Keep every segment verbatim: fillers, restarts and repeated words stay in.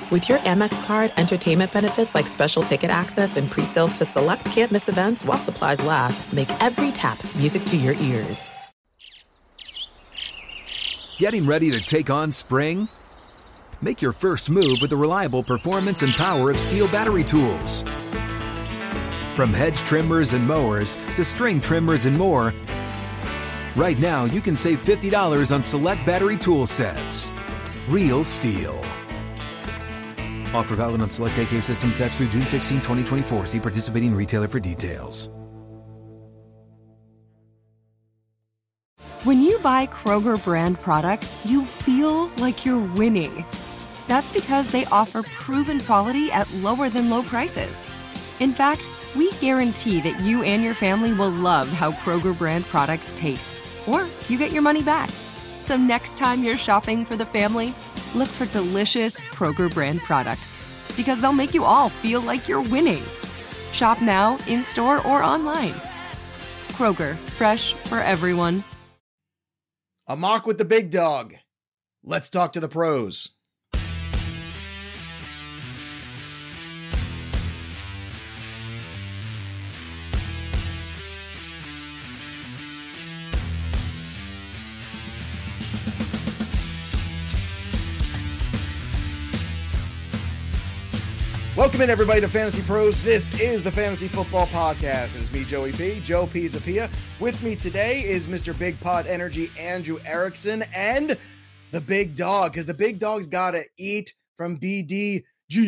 With your Amex card, entertainment benefits like special ticket access and pre-sales to select can't-miss events while supplies last make every tap music to your ears. Getting ready to take on spring? Make your first move with the reliable performance and power of Steel battery tools. From hedge trimmers and mowers to string trimmers and more, right now you can save fifty dollars on select battery tool sets. Real Steel. Offer valid on select A K system sets through June sixteenth, twenty twenty-four. See participating retailer for details. When you buy Kroger brand products, you feel like you're winning. That's because they offer proven quality at lower than low prices. In fact, we guarantee that you and your family will love how Kroger brand products taste, or you get your money back. So next time you're shopping for the family, look for delicious Kroger brand products, because they'll make you all feel like you're winning. Shop now, in-store, or online. Kroger, fresh for everyone. A mock with the big dog. Let's talk to the pros. Welcome in, everybody, to Fantasy Pros. This is the Fantasy Football Podcast. It is me, Joey P, Joe Pisapia. With me today is Mister Big Pod Energy, Andrew Erickson, and the big dog, because the big dog's got to eat from B D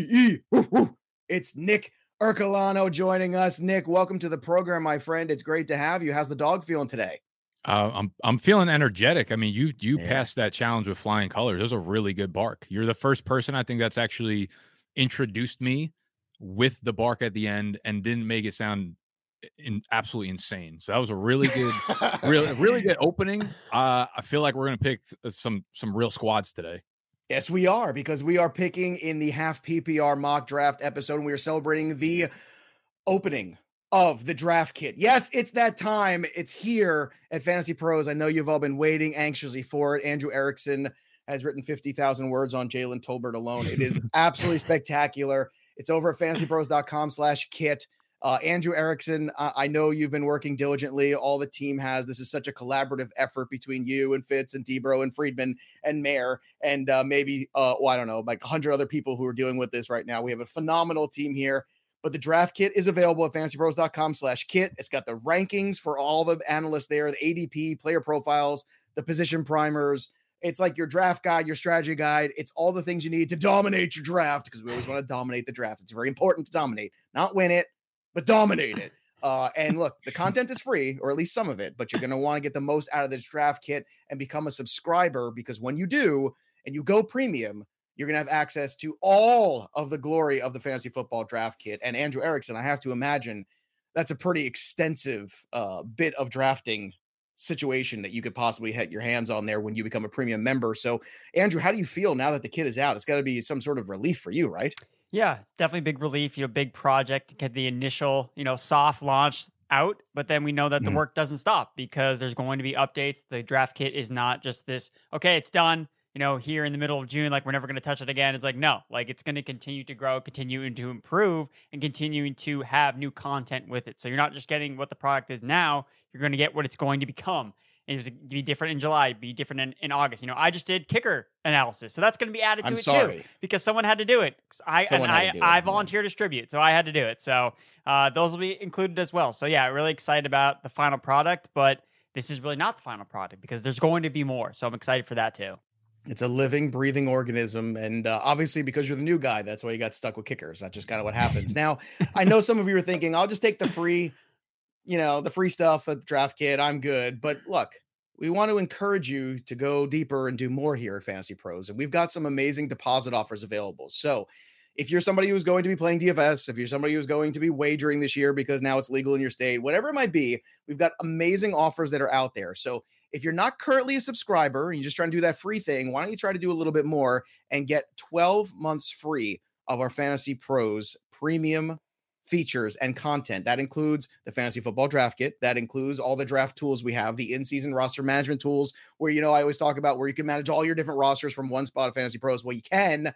G E. It's Nick Ercolano joining us. Nick, welcome to the program, my friend. It's great to have you. How's the dog feeling today? Uh, I'm I'm feeling energetic. I mean, you you Yeah. passed that challenge with flying colors. It was a really good bark. You're the first person I think that's actually introduced me with the bark at the end and didn't make it sound in absolutely insane. So that was a really good, really really good opening. Uh, I feel like we're gonna pick some some real squads today. Yes, we are, because we are picking in the half P P R mock draft episode, and we are celebrating the opening of the draft kit. Yes, it's that time. It's here at Fantasy Pros. I know you've all been waiting anxiously for it. Andrew Erickson has written fifty thousand words on Jalen Tolbert alone. It is absolutely spectacular. It's over at fantasypros.com slash kit. Uh, Andrew Erickson, uh, I know you've been working diligently. All the team has. This is such a collaborative effort between you and Fitz and Debro and Friedman and Mayer and uh, maybe, uh, well, I don't know, like a hundred other people who are dealing with this right now. We have a phenomenal team here. But the draft kit is available at fantasypros.com slash kit. It's got the rankings for all the analysts there, the A D P, player profiles, the position primers. It's like your draft guide, your strategy guide. It's all the things you need to dominate your draft, because we always want to dominate the draft. It's very important to dominate, not win it, but dominate it. Uh, and look, the content is free, or at least some of it, but you're going to want to get the most out of this draft kit and become a subscriber, because when you do and you go premium, you're going to have access to all of the glory of the fantasy football draft kit. And Andrew Erickson, I have to imagine that's a pretty extensive uh, bit of drafting situation that you could possibly hit your hands on there when you become a premium member. So Andrew, how do you feel now that the kit is out? It's got to be some sort of relief for you, right? Yeah, it's definitely a big relief, you know, big project to get the initial, you know, soft launch out, but then we know that the Mhm. work doesn't stop, because there's going to be updates. The draft kit is not just this, okay, it's done, you know, here in the middle of June, like we're never going to touch it again. It's like, no, like it's going to continue to grow, continue to improve, and continuing to have new content with it. So you're not just getting what the product is now, you're going to get what it's going to become. It was be different in July, be different in, in August. You know, I just did kicker analysis, so that's going to be added to I'm it sorry. too, because someone had to do it. I Someone and had I, to do it, I yeah. volunteered to distribute, so I had to do it. So uh, those will be included as well. So yeah, really excited about the final product, but this is really not the final product, because there's going to be more. So I'm excited for that too. It's a living, breathing organism. And uh, obviously, because you're the new guy, that's why you got stuck with kickers. That's just kind of what happens. Now, I know some of you are thinking, I'll just take the free, you know, the free stuff at the draft kit. I'm good. But look, we want to encourage you to go deeper and do more here at Fantasy Pros. And we've got some amazing deposit offers available. So if you're somebody who's going to be playing D F S, if you're somebody who's going to be wagering this year because now it's legal in your state, whatever it might be, we've got amazing offers that are out there. So if you're not currently a subscriber and you're just trying to do that free thing, why don't you try to do a little bit more and get twelve months free of our Fantasy Pros premium features and content. That includes the Fantasy Football Draft Kit. That includes all the draft tools we have, the in-season roster management tools, where, you know, I always talk about where you can manage all your different rosters from one spot of Fantasy Pros. Well, you can.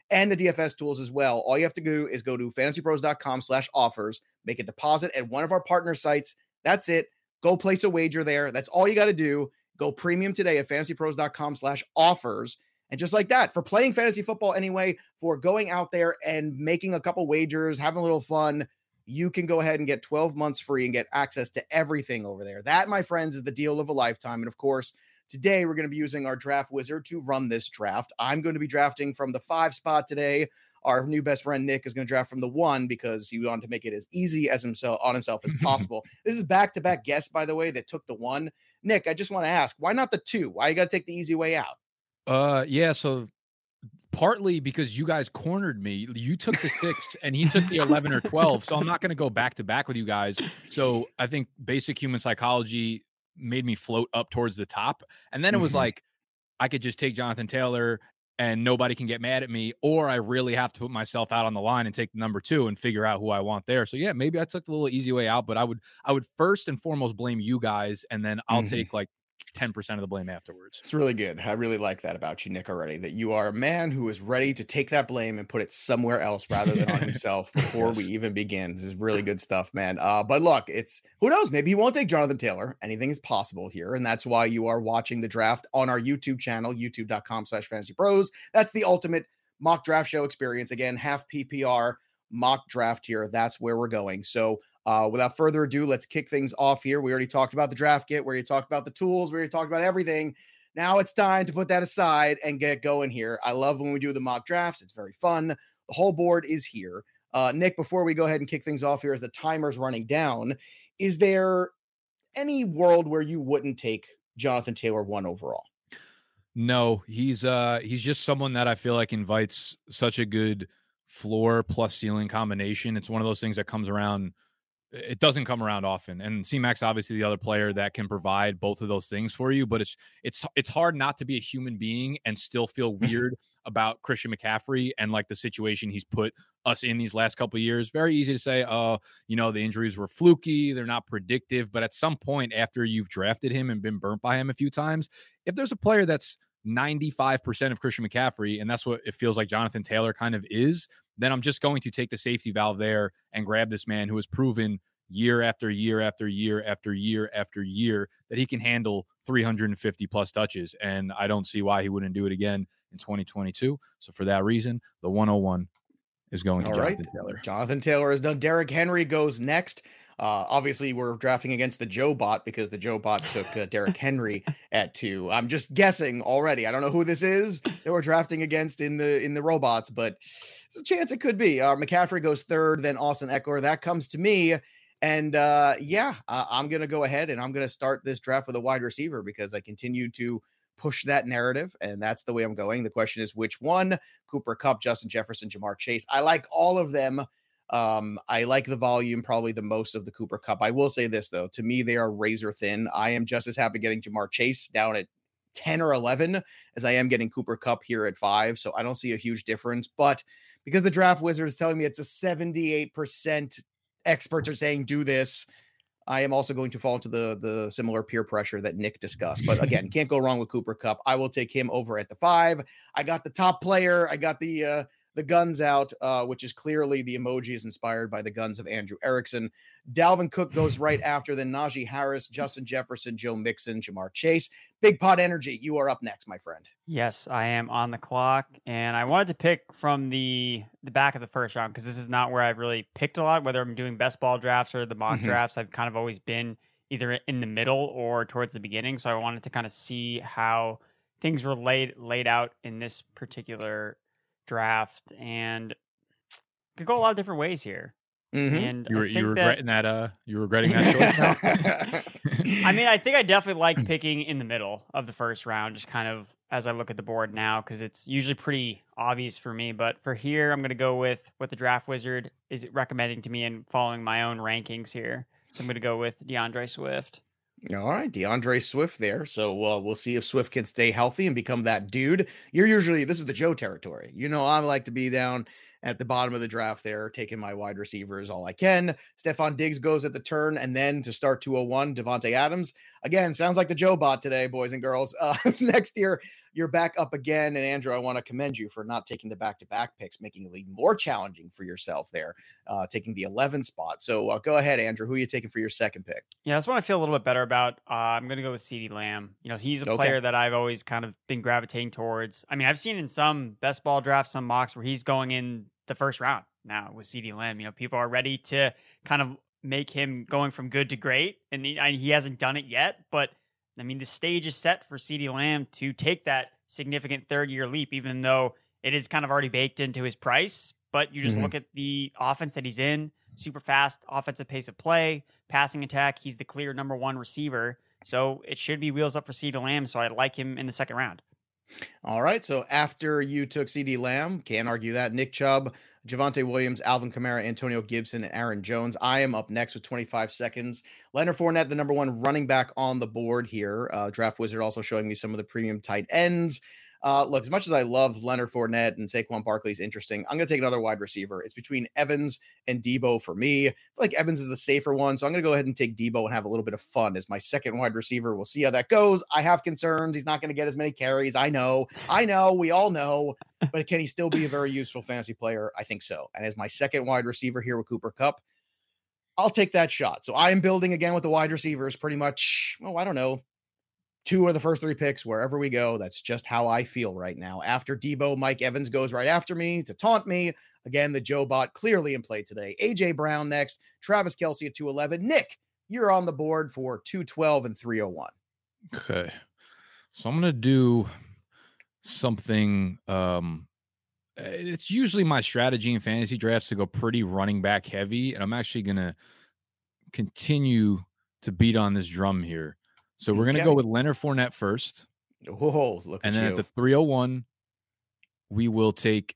and the D F S tools as well. All you have to do is go to fantasypros.com slash offers, make a deposit at one of our partner sites. That's it. Go place a wager there. That's all you got to do. Go premium today at fantasypros.com slash offers. And just like that, for playing fantasy football anyway, for going out there and making a couple wagers, having a little fun, you can go ahead and get twelve months free and get access to everything over there. That, my friends, is the deal of a lifetime. And of course, today we're going to be using our draft wizard to run this draft. I'm going to be drafting from the five spot today. Our new best friend Nick is going to draft from the one because he wanted to make it as easy as himself on himself as possible. This is back-to-back guests, by the way, that took the one. Nick, I just want to ask, why not the two? Why you got to take the easy way out? Uh, yeah. So partly because you guys cornered me. You took the six and he took the eleven or twelve. So I'm not going to go back to back with you guys. So I think basic human psychology made me float up towards the top. And then it was mm-hmm. like, I could just take Jonathan Taylor and nobody can get mad at me, or I really have to put myself out on the line and take the number two and figure out who I want there. So yeah, maybe I took the little easy way out, but I would, I would first and foremost blame you guys. And then I'll mm-hmm. take like ten percent of the blame afterwards. It's really good. I really like that about you, Nick, already, that you are a man who is ready to take that blame and put it somewhere else rather than on himself before yes. we even begin. This is really good stuff, man. Uh, but look, it's, who knows, maybe he won't take Jonathan Taylor. Anything is possible here. And that's why you are watching the draft on our YouTube channel, youtube.com slash fantasy pros. That's the ultimate mock draft show experience. Again, half P P R mock draft here. That's where we're going. So Uh, without further ado, let's kick things off here. We already talked about the draft kit, where you talked about the tools, where you talked about everything. Now it's time to put that aside and get going here. I love when we do the mock drafts. It's very fun. The whole board is here. Uh, Nick, before we go ahead and kick things off here as the timer's running down, is there any world where you wouldn't take Jonathan Taylor one overall? No, he's uh, he's just someone that I feel like invites such a good floor plus ceiling combination. It's one of those things that comes around. It doesn't come around often. And C-Mac's obviously the other player that can provide both of those things for you, but it's, it's, it's hard not to be a human being and still feel weird about Christian McCaffrey and like the situation he's put us in these last couple of years. Very easy to say, oh, you know, the injuries were fluky. They're not predictive, but at some point after you've drafted him and been burnt by him a few times, if there's a player that's ninety-five percent of Christian McCaffrey, and that's what it feels like Jonathan Taylor kind of is, then I'm just going to take the safety valve there and grab this man who has proven year after year after year after year after year that he can handle three hundred fifty plus touches. And I don't see why he wouldn't do it again in twenty twenty-two. So for that reason, the one oh one is going to All Jonathan right. Taylor. Jonathan Taylor is done. Derrick Henry goes next. Uh, obviously, we're drafting against the Joe Bot because the Joe Bot took uh, Derrick Henry at two. I'm just guessing already. I don't know who this is that we're drafting against in the in the robots, but there's a chance it could be. Uh, McCaffrey goes third, then Austin Eckler. That comes to me. And uh, yeah, uh, I'm going to go ahead and I'm going to start this draft with a wide receiver because I continue to push that narrative. And that's the way I'm going. The question is which one? Cooper Kupp, Justin Jefferson, Jamar Chase. I like all of them. Um, I like the volume probably the most of the Cooper Kupp. I will say this, though. To me, they are razor thin. I am just as happy getting Jamar Chase down at ten or eleven as I am getting Cooper Kupp here at five. So I don't see a huge difference. But because the draft wizard is telling me it's a seventy-eight percent experts are saying do this, I am also going to fall into the the similar peer pressure that Nick discussed. But again, can't go wrong with Cooper Kupp. I will take him over at the five. I got the top player. I got the uh, the guns out, uh, which is clearly the emoji is inspired by the guns of Andrew Erickson. Dalvin Cook goes right after, then Najee Harris, Justin Jefferson, Joe Mixon, Jamar Chase. Big Pot Energy, you are up next, my friend. Yes, I am on the clock, and I wanted to pick from the the back of the first round because this is not where I've really picked a lot, whether I'm doing best ball drafts or the mock mm-hmm. drafts. I've kind of always been either in the middle or towards the beginning, so I wanted to kind of see how things were laid laid out in this particular draft, and could go a lot of different ways here. Mm-hmm. And you were, I think you regretting that, that uh you regretting that choice? I mean, I think I definitely like picking in the middle of the first round, just kind of as I look at the board now, because it's usually pretty obvious for me. But for here, I'm going to go with what the draft wizard is recommending to me and following my own rankings here. So I'm going to go with DeAndre Swift. All right, DeAndre Swift there. So uh, we'll see if Swift can stay healthy and become that dude. You're usually, this is the Joe territory. You know, I like to be down at the bottom of the draft there, taking my wide receivers all I can. Stephon Diggs goes at the turn, and then to start two oh one, Devontae Adams. again, sounds like the Joe bot today, boys and girls. Uh, next year, you're back up again. And Andrew, I want to commend you for not taking the back-to-back picks, making it even more challenging for yourself there, uh, taking the eleven spot. So uh, go ahead, Andrew. Who are you taking for your second pick? Yeah, that's what I feel a little bit better about. Uh, I'm going to go with CeeDee Lamb. You know, he's a Okay. player that I've always kind of been gravitating towards. I mean, I've seen in some best ball drafts, some mocks where he's going in the first round now with CeeDee Lamb. You know, people are ready to kind of make him going from good to great, and he, I, he hasn't done it yet. But I mean, the stage is set for CeeDee Lamb to take that significant third year leap, even though it is kind of already baked into his price. But you just Mhm. look at the offense that he's in, super fast offensive pace of play, passing attack. He's the clear number one receiver. So it should be wheels up for CeeDee Lamb. So I like him in the second round. All right. So after you took CeeDee Lamb, can't argue that. Nick Chubb, Javonte Williams, Alvin Kamara, Antonio Gibson, and Aaron Jones. I am up next with twenty-five seconds. Leonard Fournette, the number one running back on the board here. Uh, Draft Wizard also showing me some of the premium tight ends. Uh, look, as much as I love Leonard Fournette and Saquon Barkley is interesting, I'm going to take another wide receiver. It's between Evans and Debo for me. I feel like Evans is the safer one, so I'm going to go ahead and take Debo and have a little bit of fun as my second wide receiver. We'll see how that goes. I have concerns. He's not going to get as many carries. I know. I know. We all know. But can he still be a very useful fantasy player? I think so. And as my second wide receiver here with Cooper Kupp, I'll take that shot. So I am building again with the wide receivers pretty much, oh, I don't know, two of the first three picks, wherever we go. That's just how I feel right now. After Debo, Mike Evans goes right after me to taunt me. Again, the Joe bot clearly in play today. A J Brown next, Travis Kelce at two eleven. Nick, you're on the board for two twelve and three oh one. Okay. So I'm going to do something. Um, it's usually my strategy in fantasy drafts to go pretty running back heavy. And I'm actually going to continue to beat on this drum here. So we're going to Okay. go with Leonard Fournette first. Oh, look And at then you. at the three oh one, we will take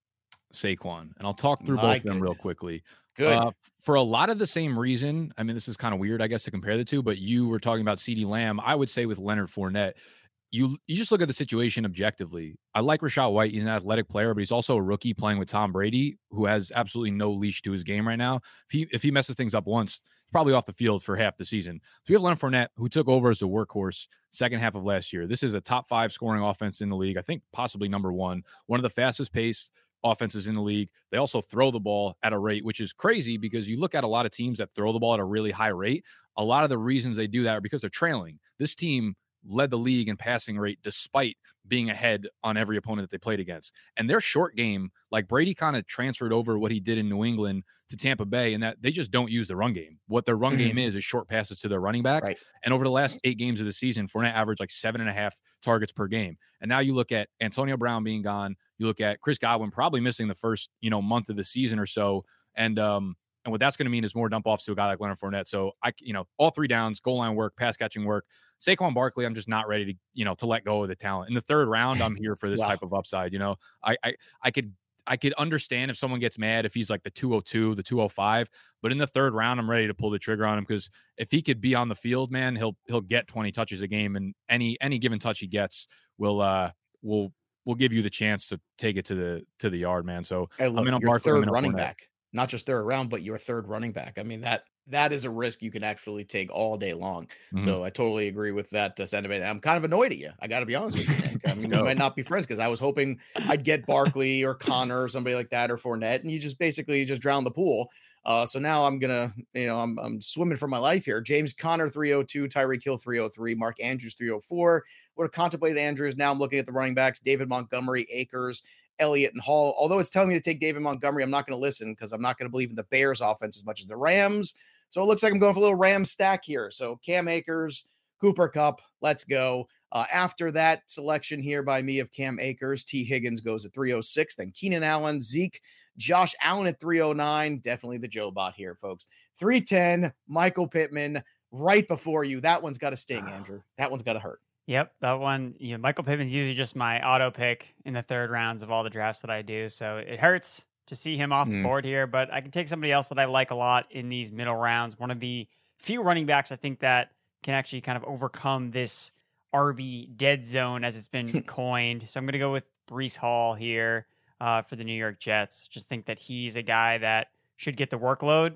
Saquon. And I'll talk through My both of them real goodness. quickly. Good. Uh, for a lot of the same reason, I mean, this is kind of weird, I guess, to compare the two, but you were talking about CeeDee Lamb. I would say with Leonard Fournette, you you just look at the situation objectively. I like Rachaad White. He's an athletic player, but he's also a rookie playing with Tom Brady, who has absolutely no leash to his game right now. If he if he messes things up once, he's probably off the field for half the season. So we have Leonard Fournette, who took over as a workhorse second half of last year. This is a top five scoring offense in the league. I think possibly number one, one of the fastest paced offenses in the league. They also throw the ball at a rate, which is crazy because you look at a lot of teams that throw the ball at a really high rate. A lot of the reasons they do that are because they're trailing. This team led the league in passing rate despite being ahead on every opponent that they played against. And their short game, like Brady kind of transferred over what he did in New England to Tampa Bay, and that they just don't use the run game. What their run game is is short passes to their running back. Right. And over the last eight games of the season, Fournette averaged like seven and a half targets per game. And now you look at Antonio Brown being gone. You look at Chris Godwin probably missing the first, you know, month of the season or so. And um, and what that's going to mean is more dump offs to a guy like Leonard Fournette. So I, you know, all three downs, goal line work, pass catching work. Saquon Barkley, I'm just not ready to, you know, to let go of the talent. In the third round, I'm here for this Wow. type of upside. You know, I, I, I could, I could understand if someone gets mad if he's like the two oh two, the two oh five, but in the third round, I'm ready to pull the trigger on him because if he could be on the field, man, he'll he'll get twenty touches a game, and any any given touch he gets will uh will will give you the chance to take it to the to the yard, man. So Hey, look, I'm in on your Barkley, I'm third in on running Fournette. back, not just third round, but your third running back. I mean, that that is a risk you can actually take all day long. Mhm. So I totally agree with that uh, sentiment. I'm kind of annoyed at you. I got to be honest with you, Nick. I mean, we go. might not be friends because I was hoping I'd get Barkley or Connor or somebody like that or Fournette, and you just basically just drown the pool. Uh, so now I'm gonna, you know, I'm I'm swimming for my life here. James Conner three oh two, Tyreek Hill three oh three, Mark Andrews three oh four. Would have contemplated Andrews. Now I'm looking at the running backs: David Montgomery, Akers, Elliott, and Hall. Although it's telling me to take David Montgomery, I'm not going to listen because I'm not going to believe in the Bears offense as much as the Rams. So it looks like I'm going for a little Ram stack here. So Cam Akers, Cooper Kupp, let's go. Uh, after that selection here by me of Cam Akers, T. Higgins goes at three oh six. Then Keenan Allen, Zeke, Josh Allen at three oh nine. Definitely the Joe bot here, folks. three ten, Michael Pittman right before you. That one's got to sting, Andrew. That one's got to hurt. Yep, that one, you know, Michael Pittman's usually just my auto pick in the third rounds of all the drafts that I do. So it hurts to see him off the Mm. board here, but I can take somebody else that I like a lot in these middle rounds. One of the few running backs I think that can actually kind of overcome this R B dead zone as it's been coined. So I'm going to go with Breece Hall here uh, for the New York Jets. Just think that he's a guy that should get the workload.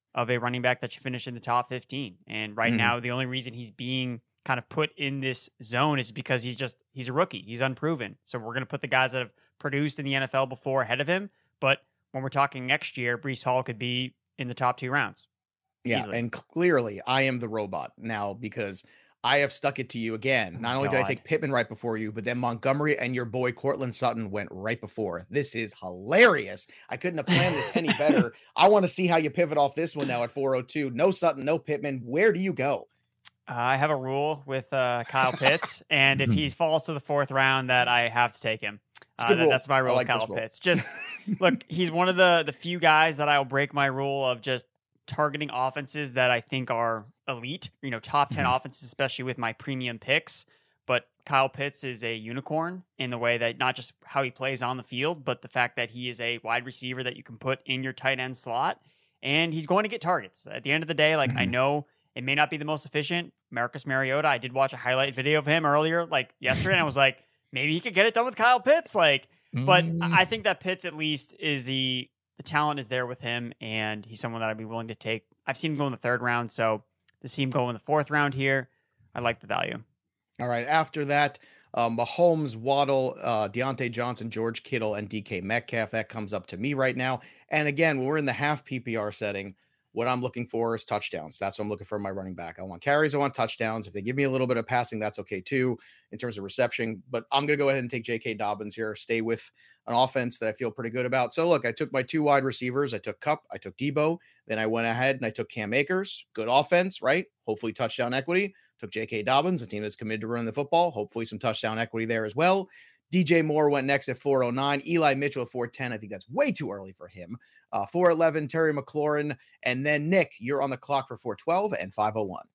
of a running back that should finish in the top fifteen. And right Mhm. now, the only reason he's being kind of put in this zone is because he's just, he's a rookie. He's unproven. So we're going to put the guys that have produced in the N F L before ahead of him. But when we're talking next year, Breece Hall could be in the top two rounds. Yeah, Easily. and clearly I am the robot now because I have stuck it to you again. Oh Not my only did I God. take Pittman right before you, but then Montgomery and your boy Cortland Sutton went right before. This is hilarious. I couldn't have planned this any better. I want to see how you pivot off this one now at four oh two. No Sutton, no Pittman. Where do you go? Uh, I have a rule with uh, Kyle Pitts, and if he falls to the fourth round, that I have to take him. It's a Uh, good that- rule. that's my I rule like with this Kyle rule. Pitts. Just look, he's one of the the few guys that I'll break my rule of just targeting offenses that I think are elite, you know, top ten Mm-hmm. offenses, especially with my premium picks. But Kyle Pitts is a unicorn in the way that not just how he plays on the field, but the fact that he is a wide receiver that you can put in your tight end slot, and he's going to get targets. At the end of the day, like I Mhm. know it may not be the most efficient. Marcus Mariota, I did watch a highlight video of him earlier, like yesterday, and I was like, maybe he could get it done with Kyle Pitts. Like, but Mm. I I think that Pitts at least is the the talent is there with him, and he's someone that I'd be willing to take. I've seen him go in the third round, so to see him go in the fourth round here, I like the value. All right. After that, um, Mahomes, Waddle, uh, Deontay Johnson, George Kittle, and D K Metcalf. That comes up to me right now. And again, when we're in the half P P R setting, what I'm looking for is touchdowns. That's what I'm looking for in my running back. I want carries. I want touchdowns. If they give me a little bit of passing, that's okay too in terms of reception. But I'm going to go ahead and take J K Dobbins here. Stay with an offense that I feel pretty good about. So look, I took my two wide receivers. I took Kupp. I took Debo. Then I went ahead and I took Cam Akers. Good offense, right? Hopefully touchdown equity. Took J K Dobbins, a team that's committed to run the football. Hopefully some touchdown equity there as well. D J Moore went next at four oh nine. Eli Mitchell at four ten. I think that's way too early for him. Uh, four eleven, Terry McLaurin. And then Nick, you're on the clock for four twelve and five oh one.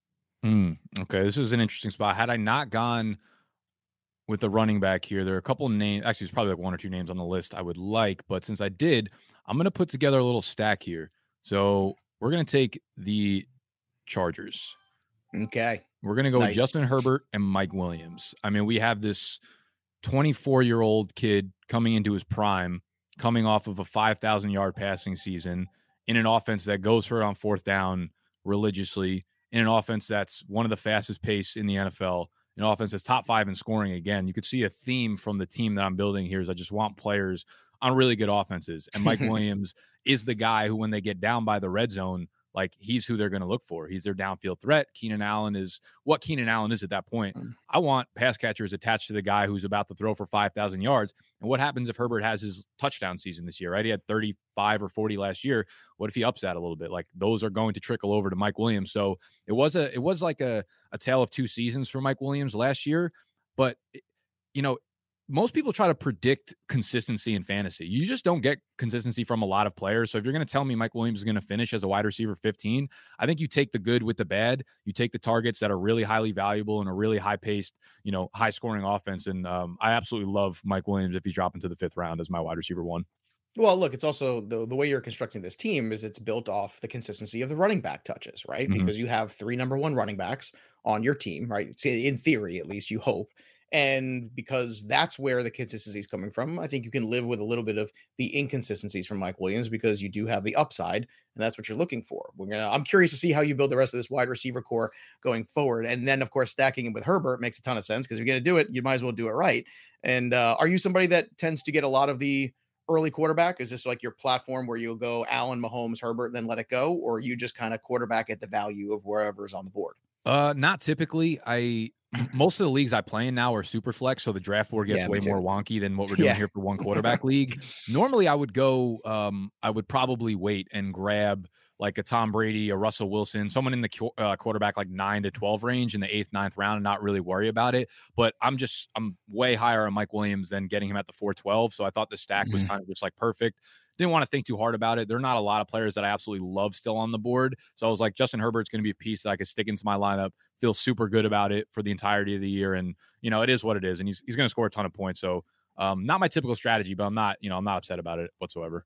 Mm, okay, this is an interesting spot. Had I not gone with the running back here, there are a couple names. Actually, there's probably like one or two names on the list I would like, but since I did, I'm going to put together a little stack here. So we're going to take the Chargers. Okay. We're going to go Nice. with Justin Herbert and Mike Williams. I mean, we have this twenty-four-year-old kid coming into his prime, coming off of a five thousand yard passing season in an offense that goes for it on fourth down religiously, in an offense that's one of the fastest pace in the N F L, an offense that's top five in scoring again. You could see a theme from the team that I'm building here is I just want players on really good offenses. And Mike Williams is the guy who, when they get down by the red zone, like he's who they're going to look for. He's their downfield threat. Keenan Allen is what Keenan Allen is at that point. I want pass catchers attached to the guy who's about to throw for five thousand yards. And what happens if Herbert has his touchdown season this year, right? He had thirty-five or forty last year. What if he ups that a little bit? Like those are going to trickle over to Mike Williams. So it was a, it was like a, a tale of two seasons for Mike Williams last year. But, you know, most people try to predict consistency in fantasy. You just don't get consistency from a lot of players. So if you're going to tell me Mike Williams is going to finish as a wide receiver fifteen, I think you take the good with the bad. You take the targets that are really highly valuable and a really high paced, you know, high scoring offense. And um, I absolutely love Mike Williams if he's dropping to the fifth round as my wide receiver one. Well, look, it's also the, the way you're constructing this team is it's built off the consistency of the running back touches, right? Mhm. Because you have three number one running backs on your team, right? So in theory, at least you hope. And because that's where the consistency is coming from, I think you can live with a little bit of the inconsistencies from Mike Williams because you do have the upside, and that's what you're looking for. We're gonna. I'm curious to see how you build the rest of this wide receiver core going forward, and then of course stacking it with Herbert makes a ton of sense because if you're gonna do it, you might as well do it right. And uh, are you somebody that tends to get a lot of the early quarterback? Is this like your platform where you'll go Allen, Mahomes, Herbert, and then let it go, or are you just kind of quarterback at the value of wherever's on the board? Uh, not typically. I most of the leagues I play in now are super flex, so the draft board gets Yeah, me way too. more wonky than what we're doing Yeah. here for one quarterback league. Normally, I would go. Um, I would probably wait and grab like a Tom Brady, a Russell Wilson, someone in the qu- uh, quarterback like nine to twelve range in the eighth, ninth round, and not really worry about it. But I'm just I'm way higher on Mike Williams than getting him at the four twelve. So I thought the stack was Mhm. kind of just like perfect. Didn't want to think too hard about it. There are not a lot of players that I absolutely love still on the board. So I was like, Justin Herbert's going to be a piece that I could stick into my lineup, feel super good about it for the entirety of the year. And, you know, it is what it is. And he's, he's going to score a ton of points. So um, not my typical strategy, but I'm not, you know, I'm not upset about it whatsoever.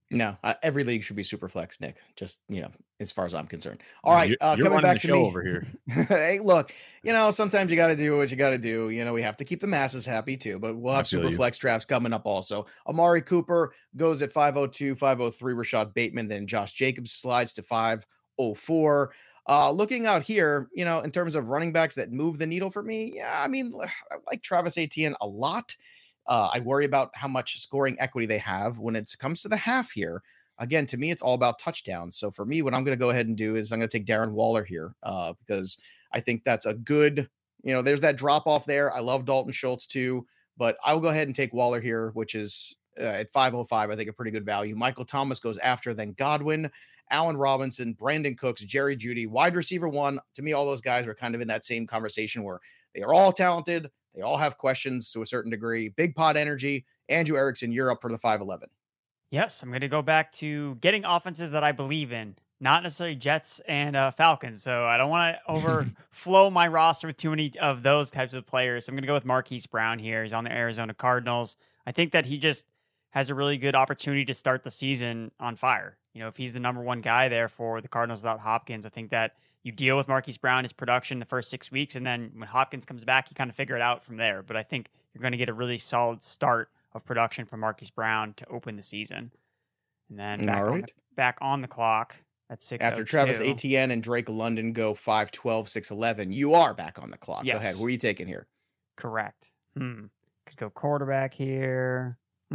No, uh, every league should be super flex, Nick. Just, you know, as far as I'm concerned. All No, right, you're, uh, you're coming running back the to show me over here. Hey, look, you know, sometimes you got to do what you got to do. You know, we have to keep the masses happy too, but we'll I have feel super you. flex drafts coming up also. Amari Cooper goes at five oh two, five oh three, Rashad Bateman, then Josh Jacobs slides to five oh four. Uh, looking out here, you know, in terms of running backs that move the needle for me, yeah, I mean, I like Travis Etienne a lot. Uh, I worry about how much scoring equity they have when it comes to the half here. Again, to me, it's all about touchdowns. So for me, what I'm going to go ahead and do is I'm going to take Darren Waller here uh, because I think that's a good, you know, there's that drop off there. I love Dalton Schultz too, but I'll go ahead and take Waller here, which is uh, at five oh five, I think a pretty good value. Michael Thomas goes after, then Godwin, Allen Robinson, Brandon Cooks, Jerry Jeudy, wide receiver one. To me, all those guys are kind of in that same conversation where they are all talented. They all have questions to a certain degree. Big pot energy. Andrew Erickson, you're up for the five eleven. Yes, I'm going to go back to getting offenses that I believe in, not necessarily Jets and uh, Falcons. So I don't want to overflow my roster with too many of those types of players. So I'm going to go with Marquise Brown here. He's on the Arizona Cardinals. I think that he just has a really good opportunity to start the season on fire. You know, if he's the number one guy there for the Cardinals without Hopkins, I think that you deal with Marquise Brown, his production the first six weeks, and then when Hopkins comes back, you kind of figure it out from there. But I think you're going to get a really solid start of production from Marquise Brown to open the season. And then back, All on, right. the, back on the clock at six. After Travis Etienne and Drake London go five twelve, six eleven, you are back on the clock. Yes. Go ahead. Who are you taking here? Correct. Hmm. Could go quarterback here.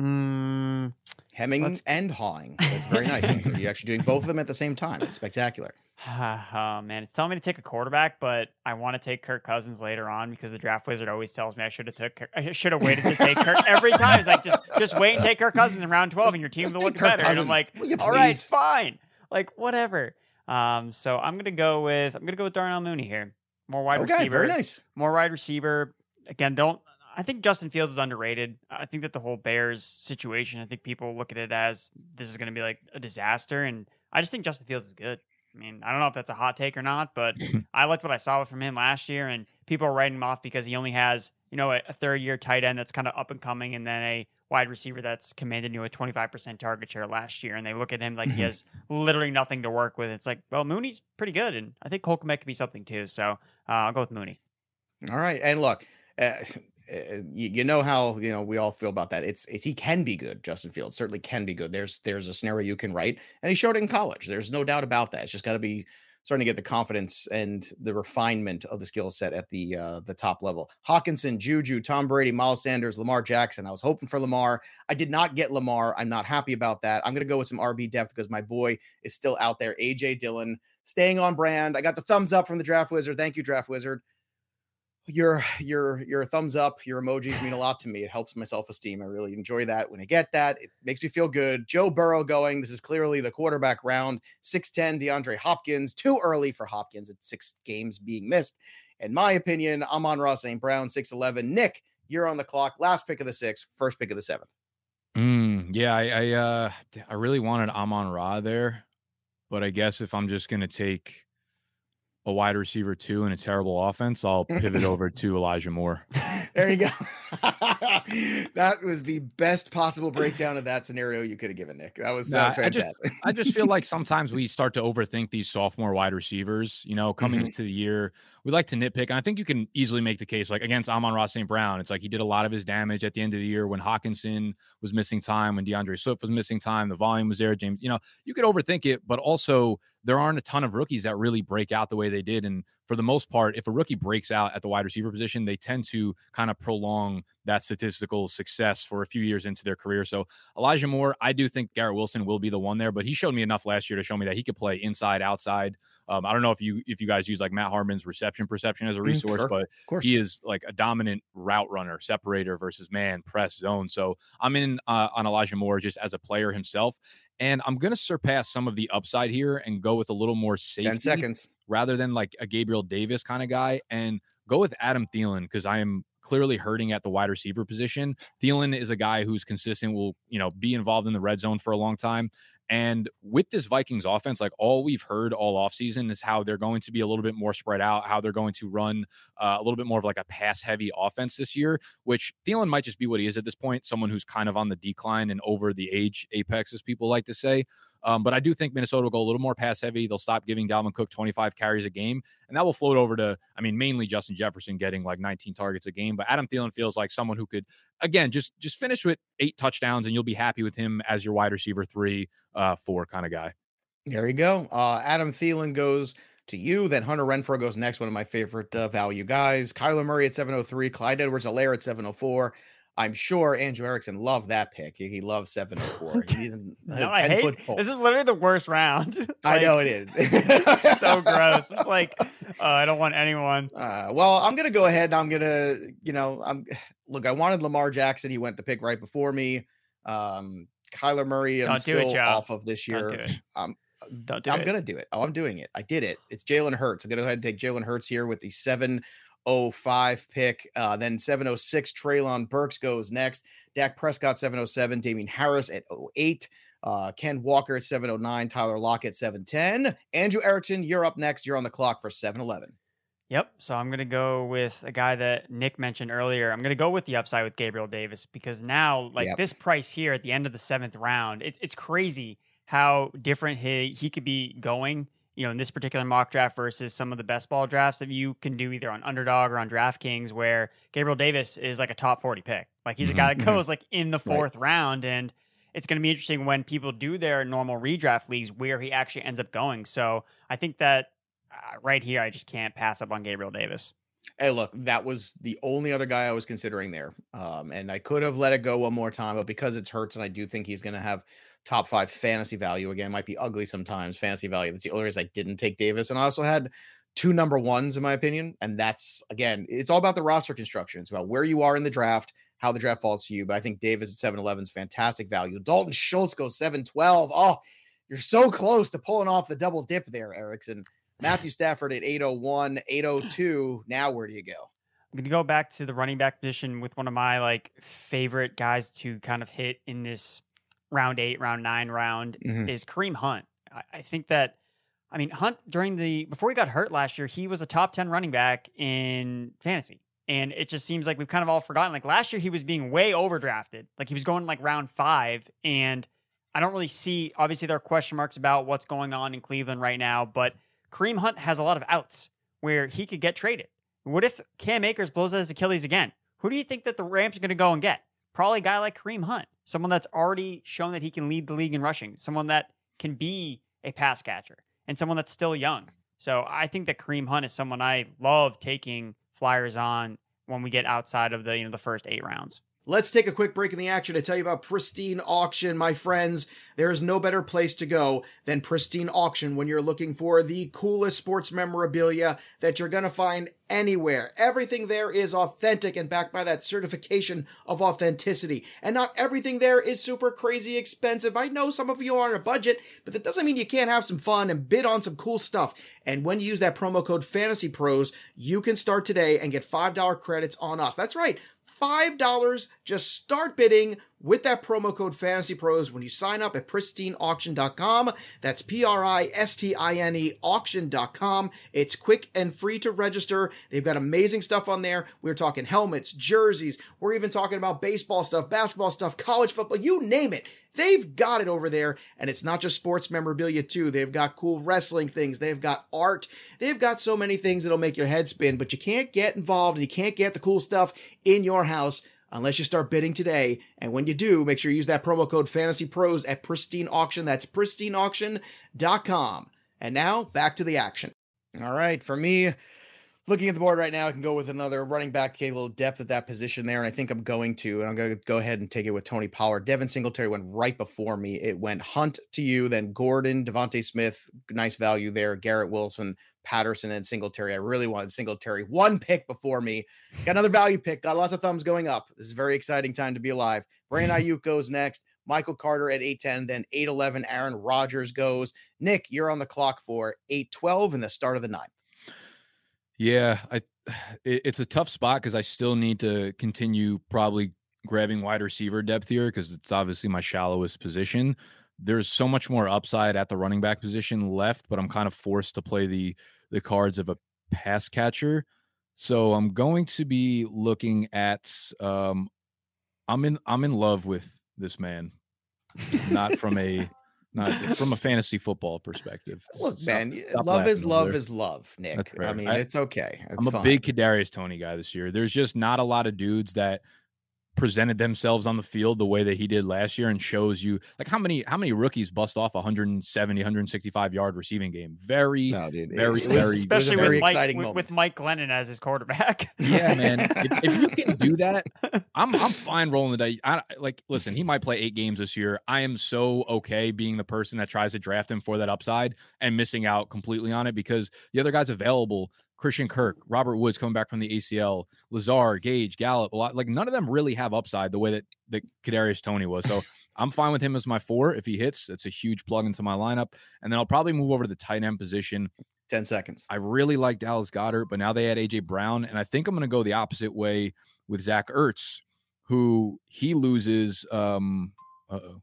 Hmm. Hemming Let's- and hawing. That's very nice. Andrew. You're actually doing both of them at the same time. It's spectacular. Oh, man, it's telling me to take a quarterback, but I want to take Kirk Cousins later on because the draft wizard always tells me I should have took. Kirk, I should have waited to take Kirk every time. It's like just just wait and take Kirk Cousins in round twelve, Just- and your team just will take look Kirk better. And I'm Cousins. like, Will you all right, please? fine, like whatever. Um, so I'm gonna go with I'm gonna go with Darnell Mooney here. More wide Okay, receiver. very nice. More wide receiver. Again, don't. I think Justin Fields is underrated. I think that the whole Bears situation, I think people look at it as this is going to be like a disaster. And I just think Justin Fields is good. I mean, I don't know if that's a hot take or not, but I liked what I saw from him last year. And people are writing him off because he only has, you know, a, a third year tight end that's kind of up and coming, and then a wide receiver that's commanded, you know, a twenty-five percent target share last year. And they look at him like he has literally nothing to work with. It's like, well, Mooney's pretty good. And I think Cole Kmet could be something too. So uh, I'll go with Mooney. All right. And look, uh, uh, you, you know how, you know, we all feel about that. It's, it's, he can be good. Justin Fields certainly can be good. There's, there's a scenario you can write, and he showed it in college. There's no doubt about that. It's just got to be starting to get the confidence and the refinement of the skill set at the, uh, the top level. Hawkinson, Juju, Tom Brady, Miles Sanders, Lamar Jackson. I was hoping for Lamar. I did not get Lamar. I'm not happy about that. I'm going to go with some R B depth because my boy is still out there. A J Dillon staying on brand. I got the thumbs up from the Draft Wizard. Thank you, Draft Wizard. Your your your thumbs up, your emojis mean a lot to me. It helps my self-esteem. I really enjoy that. When I get that, it makes me feel good. Joe Burrow going. This is clearly the quarterback round. six ten, DeAndre Hopkins. Too early for Hopkins at six games being missed. In my opinion, Amon-Ra Saint Brown, six eleven. Nick, you're on the clock. Last pick of the sixth, first pick of the seventh. Mm, yeah, I I, uh, I really wanted Amon-Ra there, but I guess if I'm just gonna take a wide receiver two and a terrible offense, I'll pivot over to Elijah Moore. There you go. That was the best possible breakdown of that scenario you could have given, Nick. That was, Nah, that was fantastic. I just, I just feel like sometimes we start to overthink these sophomore wide receivers. You know, coming Mhm. into the year, we like to nitpick, and I think you can easily make the case, like against Amon-Ra Saint Brown. It's like he did a lot of his damage at the end of the year when Hawkinson was missing time, when DeAndre Swift was missing time, the volume was there. James, you know, you could overthink it, but also there aren't a ton of rookies that really break out the way they did. And for the most part, if a rookie breaks out at the wide receiver position, they tend to kind of prolong that statistical success for a few years into their career. So Elijah Moore, I do think Garrett Wilson will be the one there, but he showed me enough last year to show me that he could play inside, outside. Um, I don't know if you if you guys use like Matt Harmon's reception perception as a resource, sure. but Of course. he is like a dominant route runner, separator versus man, press, zone. So I'm in uh, on Elijah Moore just as a player himself. And I'm going to surpass some of the upside here and go with a little more safety. ten seconds. Rather than like a Gabriel Davis kind of guy, and go with Adam Thielen because I am clearly hurting at the wide receiver position. Thielen is a guy who's consistent, will, you know, be involved in the red zone for a long time. And with this Vikings offense, like all we've heard all offseason is how they're going to be a little bit more spread out, how they're going to run uh, a little bit more of like a pass heavy offense this year, which Thielen might just be what he is at this point, someone who's kind of on the decline and over the age apex, as people like to say. Um, but I do think Minnesota will go a little more pass heavy. They'll stop giving Dalvin Cook twenty-five carries a game, and that will float over to, I mean, mainly Justin Jefferson getting like nineteen targets a game. But Adam Thielen feels like someone who could, again, just just finish with eight touchdowns, and you'll be happy with him as your wide receiver three, uh, four kind of guy. There you go. Uh, Adam Thielen goes to you. Then Hunter Renfrow goes next. One of my favorite uh, value guys. Kyler Murray at seven oh three. Clyde Edwards-Helaire at seven oh four. I'm sure Andrew Erickson loved that pick. He, he loves seven oh four. He didn't, no, I hate, this is literally the worst round. Like, I know it is. It's so gross. It's like, uh, I don't want anyone. Uh, well, I'm going to go ahead and I'm going to, you know, I'm look, I wanted Lamar Jackson. He went the pick right before me. Um, Kyler Murray, I'm don't still do it, off of this year. Don't do it. Um, don't do I'm it. going to do it. Oh, I'm doing it. I did it. It's Jalen Hurts. I'm going to go ahead and take Jalen Hurts here with the seven oh five pick. Uh, then seven oh six, Treylon Burks goes next. Dak Prescott, seven oh seven. Damien Harris at oh eight. Uh, Ken Walker at seven oh nine. Tyler Lockett at seven ten. Andrew Erickson, you're up next. You're on the clock for seven eleven. Yep. So I'm going to go with a guy that Nick mentioned earlier. I'm going to go with the upside with Gabriel Davis, because now, like Yep. this price here at the end of the seventh round, it, it's crazy how different he, he could be going, you know, in this particular mock draft versus some of the best ball drafts that you can do either on Underdog or on DraftKings, where Gabriel Davis is like a top forty pick. Like he's a guy that goes like in the fourth right. round. And it's going to be interesting when people do their normal redraft leagues where he actually ends up going. So I think that uh, right here, I just can't pass up on Gabriel Davis. Hey, look, that was the only other guy I was considering there. Um, and I could have let it go one more time, but because it's Hurts and I do think he's going to have top five fantasy value, again, might be ugly sometimes, fantasy value. That's the only reason I didn't take Davis. And I also had two number ones in my opinion. And that's, again, it's all about the roster construction. It's about where you are in the draft, how the draft falls to you. But I think Davis at seven eleven is fantastic value. Dalton Schultz goes seven twelve. Oh, you're so close to pulling off the double dip there, Erickson. Matthew Stafford at eight oh one, eight oh two. Now where do you go? I'm going to go back to the running back position with one of my like favorite guys to kind of hit in this round eight, round nine round mm-hmm. is Kareem Hunt. I, I think that, I mean, Hunt during the, before he got hurt last year, he was a top ten running back in fantasy. And it just seems like we've kind of all forgotten. Like last year, he was being way overdrafted. Like he was going like round five. And I don't really see, obviously there are question marks about what's going on in Cleveland right now, but Kareem Hunt has a lot of outs where he could get traded. What if Cam Akers blows out his Achilles again? Who do you think that the Rams are going to go and get? Probably a guy like Kareem Hunt, someone that's already shown that he can lead the league in rushing, someone that can be a pass catcher, and someone that's still young. So I think that Kareem Hunt is someone I love taking flyers on when we get outside of the, you know, the first eight rounds. Let's take a quick break in the action to tell you about Pristine Auction. My friends, there is no better place to go than Pristine Auction when you're looking for the coolest sports memorabilia that you're going to find anywhere. Everything there is authentic and backed by that certification of authenticity. And not everything there is super crazy expensive. I know some of you are on a budget, but that doesn't mean you can't have some fun and bid on some cool stuff. And when you use that promo code FANTASYPROS, you can start today and get five dollars credits on us. That's right. five dollars. Just start bidding with that promo code FANTASYPROS when you sign up at pristine auction dot com. That's P R I S T I N E auction dot com. It's quick and free to register. They've got amazing stuff on there. We're talking helmets, jerseys. We're even talking about baseball stuff, basketball stuff, college football, you name it. They've got it over there. And it's not just sports memorabilia too. They've got cool wrestling things. They've got art. They've got so many things that'll make your head spin, but you can't get involved and you can't get the cool stuff in your house unless you start bidding today. And when you do, make sure you use that promo code FANTASYPROS at Pristine Auction. That's pristine auction dot com. And now back to the action. All right. For me, looking at the board right now, I can go with another running back, get a little depth at that position there. And I think I'm going to, and I'm going to go ahead and take it with Tony Pollard. Devin Singletary went right before me. It went Hunt to you, then Gordon, Devontae Smith, nice value there. Garrett Wilson, Patterson, and Singletary. I really wanted Singletary. One pick before me. Got another value pick. Got lots of thumbs going up. This is a very exciting time to be alive. Brandon Ayuk goes next. Michael Carter at eight ten, then eight eleven. Aaron Rodgers goes. Nick, you're on the clock for eight twelve in the start of the ninth. Yeah, I it, it's a tough spot because I still need to continue probably grabbing wide receiver depth here because it's obviously my shallowest position. there's so much more upside at the running back position left, but I'm kind of forced to play the the cards of a pass catcher. So I'm going to be looking at um I'm in I'm in love with this man. Not from a not from a fantasy football perspective. Look, Stop, man, stop love is love there. is love, Nick. That's fair. I mean, I- it's okay. It's I'm a fine. big Kadarius Toney guy this year. There's just not a lot of dudes that presented themselves on the field the way that he did last year and shows you like how many how many rookies bust off a one seventy, one sixty-five yard receiving game. Very, No, dude, it very, was- very, it was Especially a very with Mike, exciting with, moment. with Mike Glennon as his quarterback. yeah, man. If, if you can do that, I'm I'm fine rolling the dice. I like listen, he might play eight games this year. I am so okay being the person that tries to draft him for that upside and missing out completely on it because the other guys available, Christian Kirk, Robert Woods coming back from the A C L, Lazard, Gage, Gallup, a lot like none of them really have upside the way that that Kadarius Toney was. So I'm fine with him as my four. If he hits, it's a huge plug into my lineup. And then I'll probably move over to the tight end position. ten seconds. I really like Dallas Goedert, but now they had A J Brown, and I think I'm going to go the opposite way with Zach Ertz, who he loses. Um, uh-oh.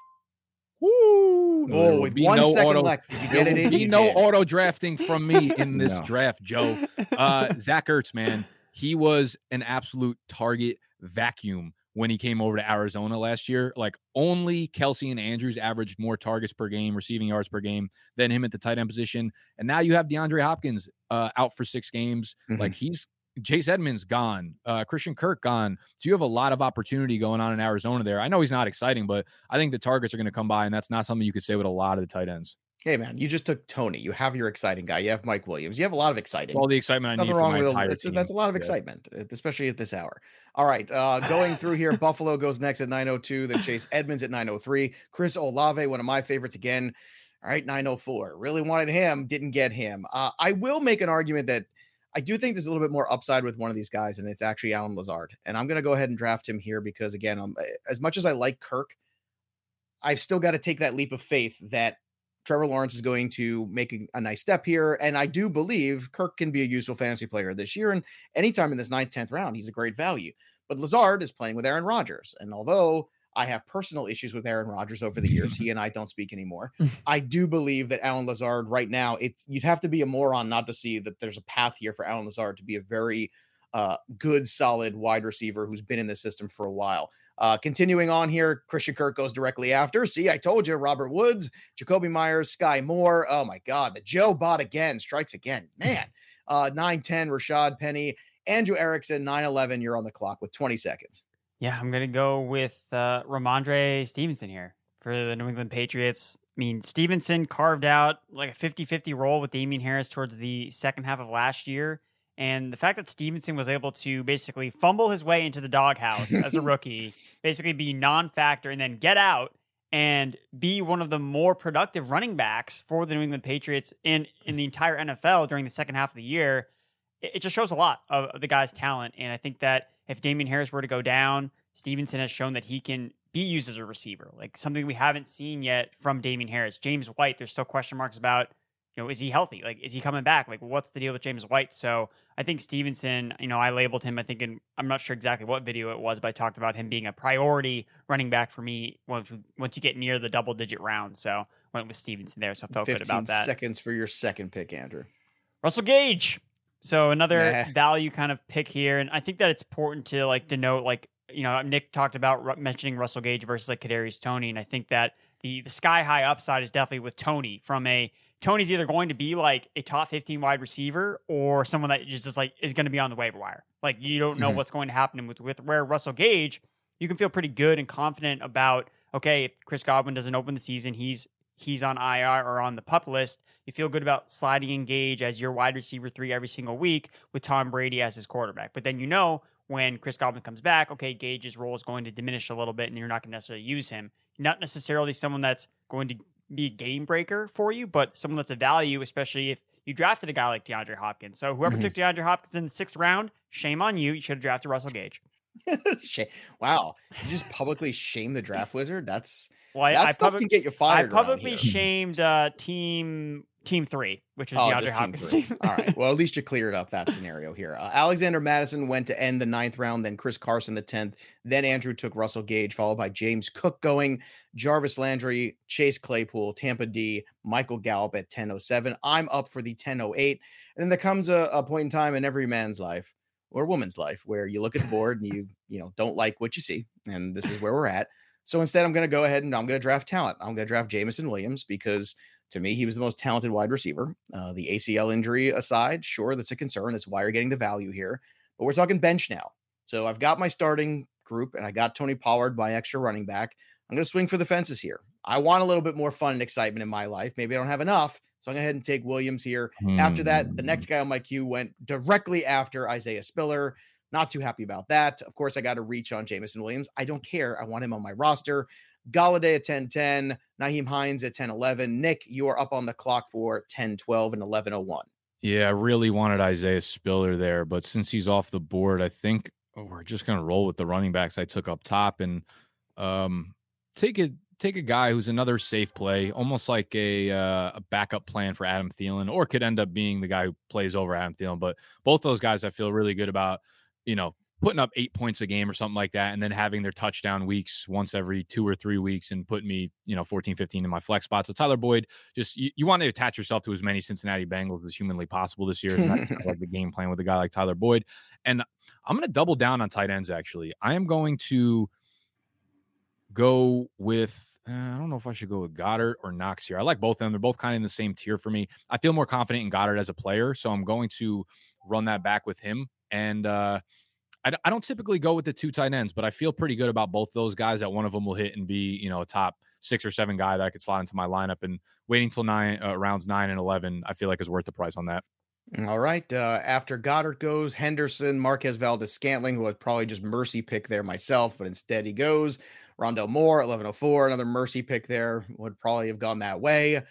Woo! Oh, There will with be one no second auto- left. Did you There get it will in? be You no did. auto drafting from me in this No. draft, Joe. Uh, Zach Ertz, man, he was an absolute target vacuum when he came over to Arizona last year. Like only Kelsey and Andrews averaged more targets per game, receiving yards per game than him at the tight end position. And now you have DeAndre Hopkins uh, out for six games. Mhm. Like he's Chase Edmonds gone, uh, Christian Kirk gone. So you have a lot of opportunity going on in Arizona there. I know he's not exciting, but I think the targets are going to come by, and that's not something you could say with a lot of the tight ends. Hey, man, you just took Tony. You have your exciting guy. You have Mike Williams. You have a lot of exciting. All the excitement I Nothing need for wrong my with entire it. It's, team. that's a lot of Yeah. excitement, uh, especially at this hour. All right, uh, going through here, Buffalo goes next at nine oh two, then Chase Edmonds at nine oh three. Chris Olave, one of my favorites again. All right, nine oh four. Really wanted him, didn't get him. Uh, I will make an argument that I do think there's a little bit more upside with one of these guys, and it's actually Allen Lazard. And I'm going to go ahead and draft him here because, again, um, as much as I like Kirk, I've still got to take that leap of faith that Trevor Lawrence is going to make a, a nice step here. And I do believe Kirk can be a useful fantasy player this year. And anytime in this ninth, tenth round, he's a great value. But Lazard is playing with Aaron Rodgers. And although I have personal issues with Aaron Rodgers over the years, he and I don't speak anymore. I do believe that Allen Lazard right now, it's you'd have to be a moron not to see that there's a path here for Allen Lazard to be a very uh, good, solid wide receiver who's been in the system for a while. Uh, continuing on here, Christian Kirk goes directly after. See, I told you, Robert Woods, Jacoby Myers, Sky Moore. Oh my God, the Joe bot again, strikes again. Man, uh, nine ten, Rashad Penny, Andrew Erickson, nine eleven. You're on the clock with twenty seconds. Yeah, I'm going to go with uh, Ramondre Stevenson here for the New England Patriots. I mean, Stevenson carved out like a fifty-fifty role with Damian Harris towards the second half of last year. And the fact that Stevenson was able to basically fumble his way into the doghouse as a rookie, basically be non-factor and then get out and be one of the more productive running backs for the New England Patriots in, in the entire N F L during the second half of the year, it, it just shows a lot of, of the guy's talent. And I think that if Damian Harris were to go down, Stevenson has shown that he can be used as a receiver, like something we haven't seen yet from Damian Harris. James White, there's still question marks about, you know, is he healthy? Like, is he coming back? Like, what's the deal with James White? So I think Stevenson, you know, I labeled him, I think in, I'm not sure exactly what video it was, but I talked about him being a priority running back for me once, once you get near the double digit round. So went with Stevenson there. So I felt good about that. Seconds for your second pick, Andrew. Russell Gage. So another Nah. value kind of pick here. And I think that it's important to like denote, like, you know, Nick talked about ru- mentioning Russell Gage versus like Kadarius Toney. And I think that the, the sky high upside is definitely with Toney. From a Tony's either going to be like a top fifteen wide receiver or someone that just, just like is going to be on the waiver wire. Like you don't know Mhm. what's going to happen with, with where Russell Gage, you can feel pretty good and confident about, okay, if Chris Godwin doesn't open the season, he's, he's on I R or on the PUP list. You feel good about sliding in Gage as your wide receiver three every single week with Tom Brady as his quarterback. But then you know when Chris Godwin comes back, okay, Gage's role is going to diminish a little bit and you're not going to necessarily use him. Not necessarily someone that's going to be a game breaker for you, but someone that's a value, especially if you drafted a guy like DeAndre Hopkins. So whoever Mhm. took DeAndre Hopkins in the sixth round, shame on you. You should have drafted Russell Gage. Sh- wow, you just publicly shame the draft wizard. That's Well, I, that I stuff public- can get you I fired. around publicly here. shamed uh, team team three, which was Oh, DeAndre just team Hopkins' three. team. All right. Well, at least you cleared up that scenario here. Uh, Alexander Madison went to end the ninth round, then Chris Carson the tenth. Then Andrew took Russell Gage, followed by James Cook going, Jarvis Landry, Chase Claypool, Tampa D, Michael Gallup at ten oh seven. I'm up for the ten oh eight. And then there comes a, a point in time in every man's life or woman's life where you look at the board and you, you know, don't like what you see. And this is where we're at. So instead, I'm going to go ahead and I'm going to draft talent. I'm going to draft Jameson Williams because to me, he was the most talented wide receiver. Uh, the A C L injury aside, sure, that's a concern. That's why you're getting the value here. But we're talking bench now. So I've got my starting group, and I got Tony Pollard, my extra running back. I'm going to swing for the fences here. I want a little bit more fun and excitement in my life. Maybe I don't have enough, so I'm going to go ahead and take Williams here. Hmm. After that, the next guy on my queue went directly after Isaiah Spiller. Not too happy about that. Of course, I got to reach on Jameson Williams. I don't care. I want him on my roster. Galladay at ten ten, Nyheim Hines at ten eleven. Nick, you are up on the clock for ten twelve and eleven oh one. Yeah, I really wanted Isaiah Spiller there, but since he's off the board, I think we're just going to roll with the running backs I took up top and um, take a take a guy who's another safe play, almost like a uh, a backup plan for Adam Thielen, or could end up being the guy who plays over Adam Thielen. But both those guys I feel really good about, you know, putting up eight points a game or something like that, and then having their touchdown weeks once every two or three weeks and putting me, you know, fourteen, fifteen in my flex spot. So Tyler Boyd, just you, you want to attach yourself to as many Cincinnati Bengals as humanly possible this year. That's kind of like the game plan with a guy like Tyler Boyd. And I'm going to double down on tight ends, actually. I am going to go with, uh, I don't know if I should go with Goddard or Knox here. I like both of them. They're both kind of in the same tier for me. I feel more confident in Goddard as a player, so I'm going to run that back with him. And, uh, I, I don't typically go with the two tight ends, but I feel pretty good about both those guys that one of them will hit and be, you know, a top six or seven guy that I could slot into my lineup. And waiting till nine uh, rounds nine and eleven, I feel like is worth the price on that. All right. Uh, after Goddard goes, Henderson, Marquez Valdes-Scantling, who I'd probably just mercy pick there myself, but instead he goes. Rondell Moore, eleven oh four, another mercy pick there, would probably have gone that way.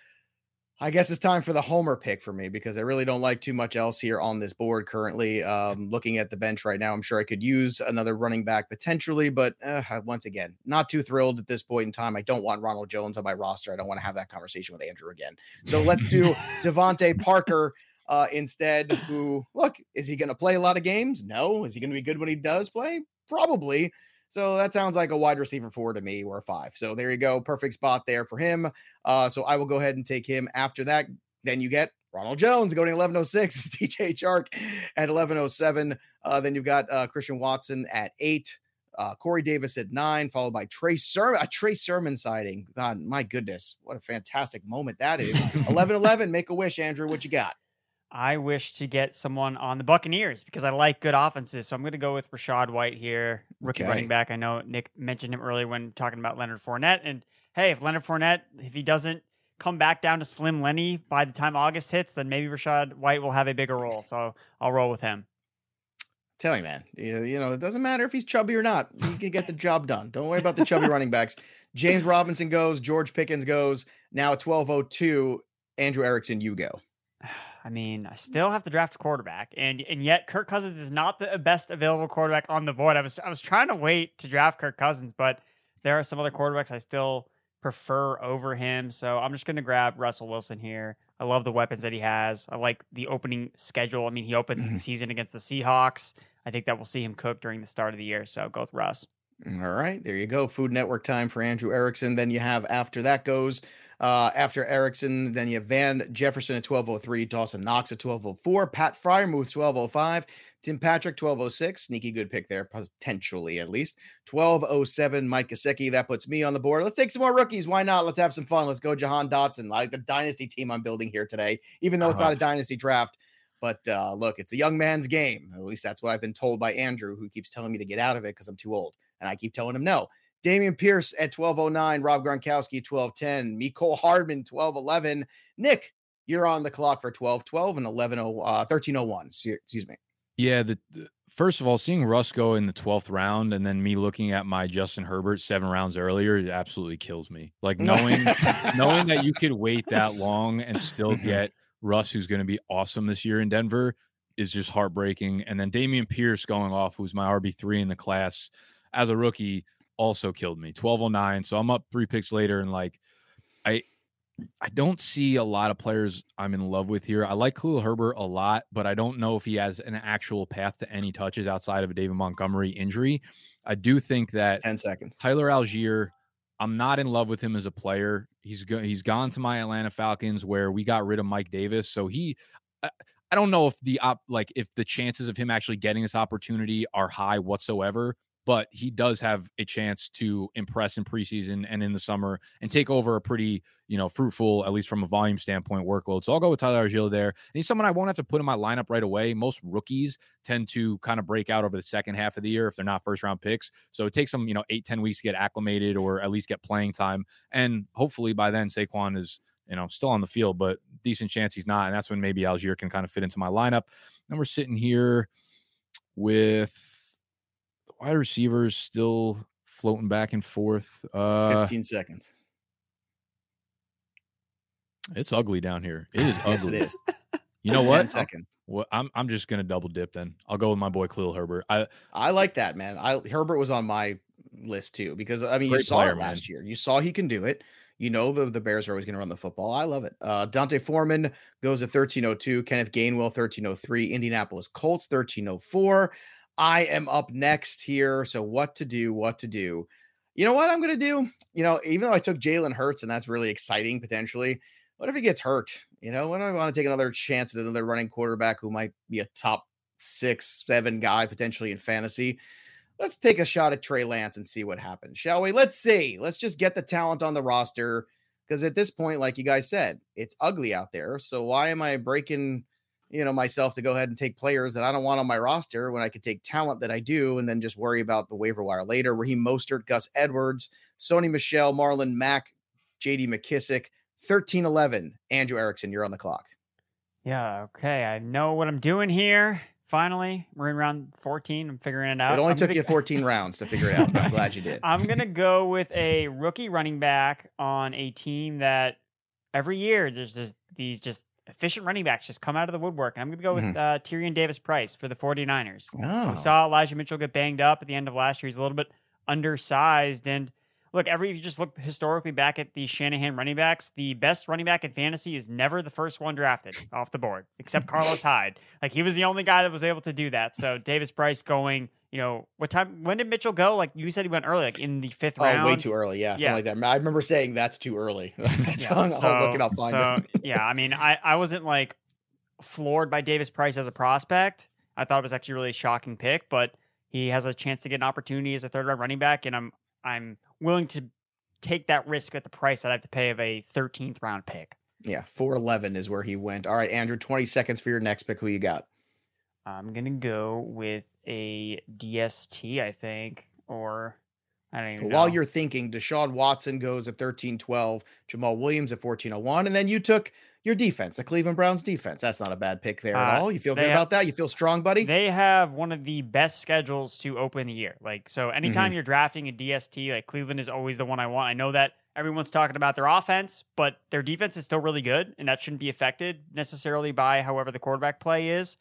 I guess it's time for the homer pick for me because I really don't like too much else here on this board currently. Um, looking at the bench right now, I'm sure I could use another running back potentially, but uh, once again, not too thrilled at this point in time. I don't want Ronald Jones on my roster. I don't want to have that conversation with Andrew again. So let's do Devontae Parker uh, instead, who, look, is he going to play a lot of games? No. Is he going to be good when he does play? Probably. So that sounds like a wide receiver four to me, or a five. So there you go. Perfect spot there for him. Uh, so I will go ahead and take him. After that, then you get Ronald Jones going to eleven oh six, D J Chark at eleven oh seven. Uh, then you've got uh, Christian Watson at eight, uh, Corey Davis at nine, followed by Trey Sermon, a Trey Sermon sighting. God, my goodness, what a fantastic moment that is. eleven eleven, make a wish, Andrew. What you got? I wish to get someone on the Buccaneers because I like good offenses. So I'm going to go with Rachaad White here, rookie Okay. running back. I know Nick mentioned him earlier when talking about Leonard Fournette. And hey, if Leonard Fournette, if he doesn't come back down to Slim Lenny by the time August hits, then maybe Rachaad White will have a bigger role. So I'll roll with him. Tell you, man, you, you know, it doesn't matter if he's chubby or not. He can get the job done. Don't worry about the chubby running backs. James Robinson goes. George Pickens goes. Now at twelve oh two, Andrew Erickson, you go. I mean, I still have to draft a quarterback, and and yet Kirk Cousins is not the best available quarterback on the board. I was I was trying to wait to draft Kirk Cousins, but there are some other quarterbacks I still prefer over him. So I'm just going to grab Russell Wilson here. I love the weapons that he has. I like the opening schedule. I mean, he opens the season against the Seahawks. I think that we'll see him cook during the start of the year. So go with Russ. All right, there you go. Food Network time for Andrew Erickson. Then you have, after that goes, uh, after Erickson, then you have Van Jefferson at twelve oh three, Dawson Knox at twelve oh four, Pat Freiermuth twelve oh five, Tim Patrick twelve oh six, sneaky good pick there, potentially at least. twelve oh seven, Mike Gesicki. That puts me on the board. Let's take some more rookies. Why not? Let's have some fun. Let's go Jahan Dotson. I like the dynasty team I'm building here today, even though it's Uh-huh. not a dynasty draft. But uh, look, it's a young man's game. At least that's what I've been told by Andrew, who keeps telling me to get out of it because I'm too old. And I keep telling him no. Damian Pierce at twelve oh nine, Rob Gronkowski twelve ten, Mecole Hardman twelve eleven. Nick, you're on the clock for twelve twelve and eleven oh, uh, thirteen oh one. Excuse me. Yeah, the, the first of all, seeing Russ go in the twelfth round and then me looking at my Justin Herbert seven rounds earlier, it absolutely kills me. Like knowing knowing that you could wait that long and still get Russ, who's going to be awesome this year in Denver, is just heartbreaking. And then Damian Pierce going off, who's my R B three in the class as a rookie, also killed me. twelve oh nine. So I'm up three picks later, and like I I don't see a lot of players I'm in love with here. I like Khalil Herbert a lot, but I don't know if he has an actual path to any touches outside of a David Montgomery injury. I do think that ten seconds. Tyler Algier, I'm not in love with him as a player. He's go, he's gone to my Atlanta Falcons where we got rid of Mike Davis. So he, I, I don't know if the op, like if the chances of him actually getting this opportunity are high whatsoever, but he does have a chance to impress in preseason and in the summer and take over a pretty, you know, fruitful, at least from a volume standpoint, workload. So I'll go with Tyler Algier there. And he's someone I won't have to put in my lineup right away. Most rookies tend to kind of break out over the second half of the year if they're not first round picks. So it takes them, you know, eight, ten weeks to get acclimated or at least get playing time. And hopefully by then Saquon is, you know, still on the field, but decent chance he's not. And that's when maybe Algier can kind of fit into my lineup. Then we're sitting here with wide receivers still floating back and forth. Uh, fifteen seconds. It's ugly down here. It is ugly. Yes, it is. You know what? ten seconds. Well, I'm I'm just gonna double dip then. I'll go with my boy Khalil Herbert. I I like that, man. I Herbert was on my list too because I mean you saw player, it last man. year. You saw he can do it. You know the, the Bears are always going to run the football. I love it. Uh, Dante Foreman goes at thirteen oh two. Kenneth Gainwell thirteen oh three. Indianapolis Colts thirteen oh four. I am up next here. So what to do? What to do? You know what I'm going to do? You know, even though I took Jalen Hurts and that's really exciting potentially. What if he gets hurt? You know, when do I want to take another chance at another running quarterback who might be a top six, seven guy potentially in fantasy? Let's take a shot at Trey Lance and see what happens, shall we? Let's see. Let's just get the talent on the roster because at this point, like you guys said, it's ugly out there. So why am I breaking, you know, myself to go ahead and take players that I don't want on my roster when I could take talent that I do and then just worry about the waiver wire later? Raheem Mostert, Gus Edwards, Sony Michel, Marlon Mack, J D McKissick, thirteen eleven. Andrew Erickson, you're on the clock. Yeah, okay. I know what I'm doing here. Finally, we're in round fourteen. I'm figuring it out. It only I'm took gonna... you fourteen rounds to figure it out. I'm glad you did. I'm going to go with a rookie running back on a team that every year there's just these just efficient running backs just come out of the woodwork. And I'm going to go with mm-hmm. uh, Tyrion Davis-Price for the 49ers. Oh. We saw Elijah Mitchell get banged up at the end of last year. He's a little bit undersized. And look, every if you just look historically back at these Shanahan running backs, the best running back in fantasy is never the first one drafted off the board, except Carlos Hyde. Like he was the only guy that was able to do that. So Davis-Price going, you know, what time? When did Mitchell go? Like you said, he went early, like in the fifth oh, round. way too early. Yeah, something yeah. like that. I remember saying that's too early. that's yeah, I'll, so, I'll look it up. Find so, it. yeah, I mean, I, I wasn't like floored by Davis-Price as a prospect. I thought it was actually a really shocking pick, but he has a chance to get an opportunity as a third round running back, and I'm I'm willing to take that risk at the price that I have to pay of a thirteenth round pick. Yeah, four eleven is where he went. All right, Andrew, twenty seconds for your next pick. Who you got? I'm going to go with a D S T, I think, or I don't even While know. you're thinking, Deshaun Watson goes at thirteen twelve, Jamal Williams at fourteen oh one, and then you took your defense, the Cleveland Browns defense. That's not a bad pick there at uh, all. You feel good have, about that? You feel strong, buddy? They have one of the best schedules to open the year. Like, so anytime mm-hmm. you're drafting a D S T, like Cleveland is always the one I want. I know that everyone's talking about their offense, but their defense is still really good, and that shouldn't be affected necessarily by however the quarterback play is.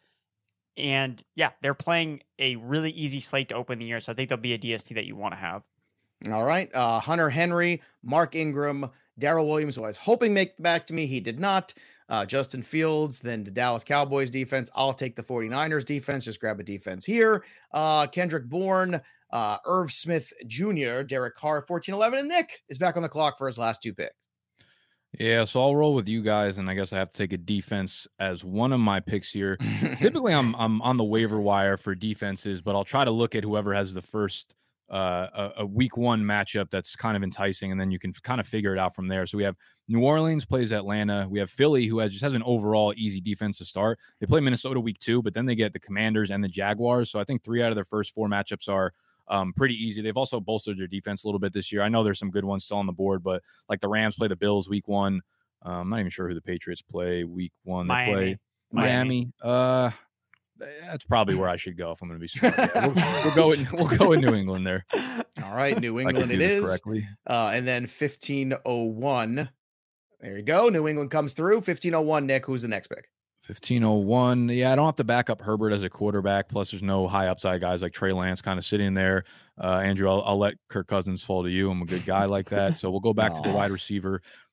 And yeah, they're playing a really easy slate to open the year, so I think they'll be a D S T that you want to have. All right. Uh, Hunter Henry, Mark Ingram, Darrell Williams, who I was hoping make it back to me. He did not. Uh, Justin Fields, then the Dallas Cowboys defense. I'll take the 49ers defense. Just grab a defense here. Uh, Kendrick Bourne, uh, Irv Smith Junior, Derek Carr, fourteen eleven, and Nick is back on the clock for his last two picks. Yeah, so I'll roll with you guys, and I guess I have to take a defense as one of my picks here. Typically, I'm I'm on the waiver wire for defenses, but I'll try to look at whoever has the first uh, a, a week one matchup that's kind of enticing, and then you can kind of figure it out from there. So we have New Orleans plays Atlanta. We have Philly, who has just has an overall easy defense to start. They play Minnesota week two, but then they get the Commanders and the Jaguars. So I think three out of their first four matchups are Um, pretty easy. They've also bolstered their defense a little bit this year. I know there's some good ones still on the board, but like the Rams play the Bills week one. Um, I'm not even sure who the Patriots play week one. They Miami. play Miami. Miami. Uh, that's probably where I should go if I'm going to be smart. Yeah, we'll, we'll go in. We'll go in New England there. All right, New England it is. Correctly. Uh, and then fifteen oh one. There you go. New England comes through. fifteen oh one. Nick, who's the next pick? fifteen oh one. Yeah, I don't have to back up Herbert as a quarterback. Plus, there's no high upside guys like Trey Lance kind of sitting there. Uh, Andrew, I'll, I'll let Kirk Cousins fall to you. I'm a good guy like that. So we'll go back to the wide receiver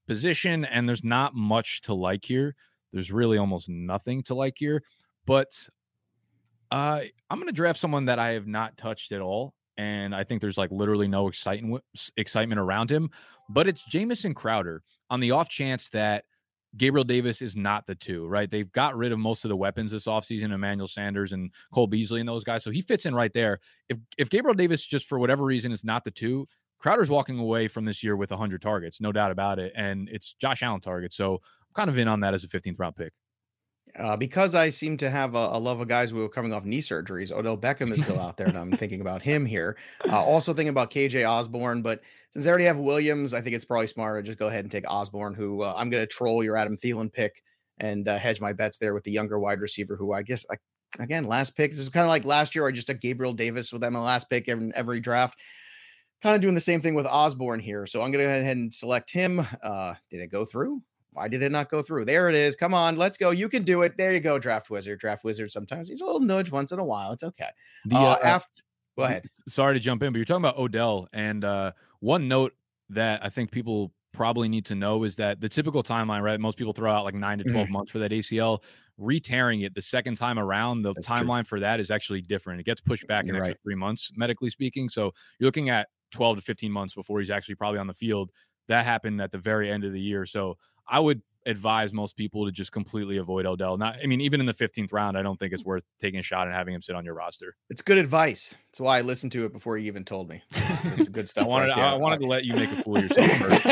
position, and there's not much to like here. There's really almost nothing to like here. But uh, I'm going to draft someone that I have not touched at all. And I think there's like literally no excitement excitement around him. But it's Jamison Crowder on the off chance that Gabriel Davis is not the two, right? They've got rid of most of the weapons this offseason, Emmanuel Sanders and Cole Beasley and those guys. So he fits in right there. If if Gabriel Davis, just for whatever reason, is not the two, Crowder's walking away from this year with one hundred targets, no doubt about it. And it's Josh Allen targets. So I'm kind of in on that as a fifteenth round pick. Uh, because I seem to have a, a love of guys who are coming off knee surgeries. Odell Beckham is still out there, and I'm thinking about him here. Uh, also thinking about K J Osborne, but since they already have Williams, I think it's probably smarter to just go ahead and take Osborne, who uh, I'm going to troll your Adam Thielen pick and uh, hedge my bets there with the younger wide receiver, who I guess, I, again, last pick. This is kind of like last year. I just took Gabriel Davis with my last pick in every draft. Kind of doing the same thing with Osborne here. So I'm going to go ahead and select him. Uh, did it go through? Why did it not go through? There it is. Come on, let's go. You can do it. There you go, Draft Wizard. Draft Wizard sometimes needs a little nudge once in a while. It's okay. The, uh, uh, after, go ahead. Sorry to jump in, but you're talking about Odell. And uh, one note that I think people probably need to know is that the typical timeline, right? Most people throw out like nine to twelve mm-hmm. months for that A C L. Re-tearing it the second time around, the That's timeline true. for that is actually different. It gets pushed back you're an right. extra three months, medically speaking. So you're looking at twelve to fifteen months before he's actually probably on the field. That happened at the very end of the year. So I would advise most people to just completely avoid Odell. Not, I mean, even in the fifteenth round, I don't think it's worth taking a shot and having him sit on your roster. It's good advice. That's why I listened to it before you even told me. It's, it's good stuff. I wanted, right I wanted to let you make a fool of yourself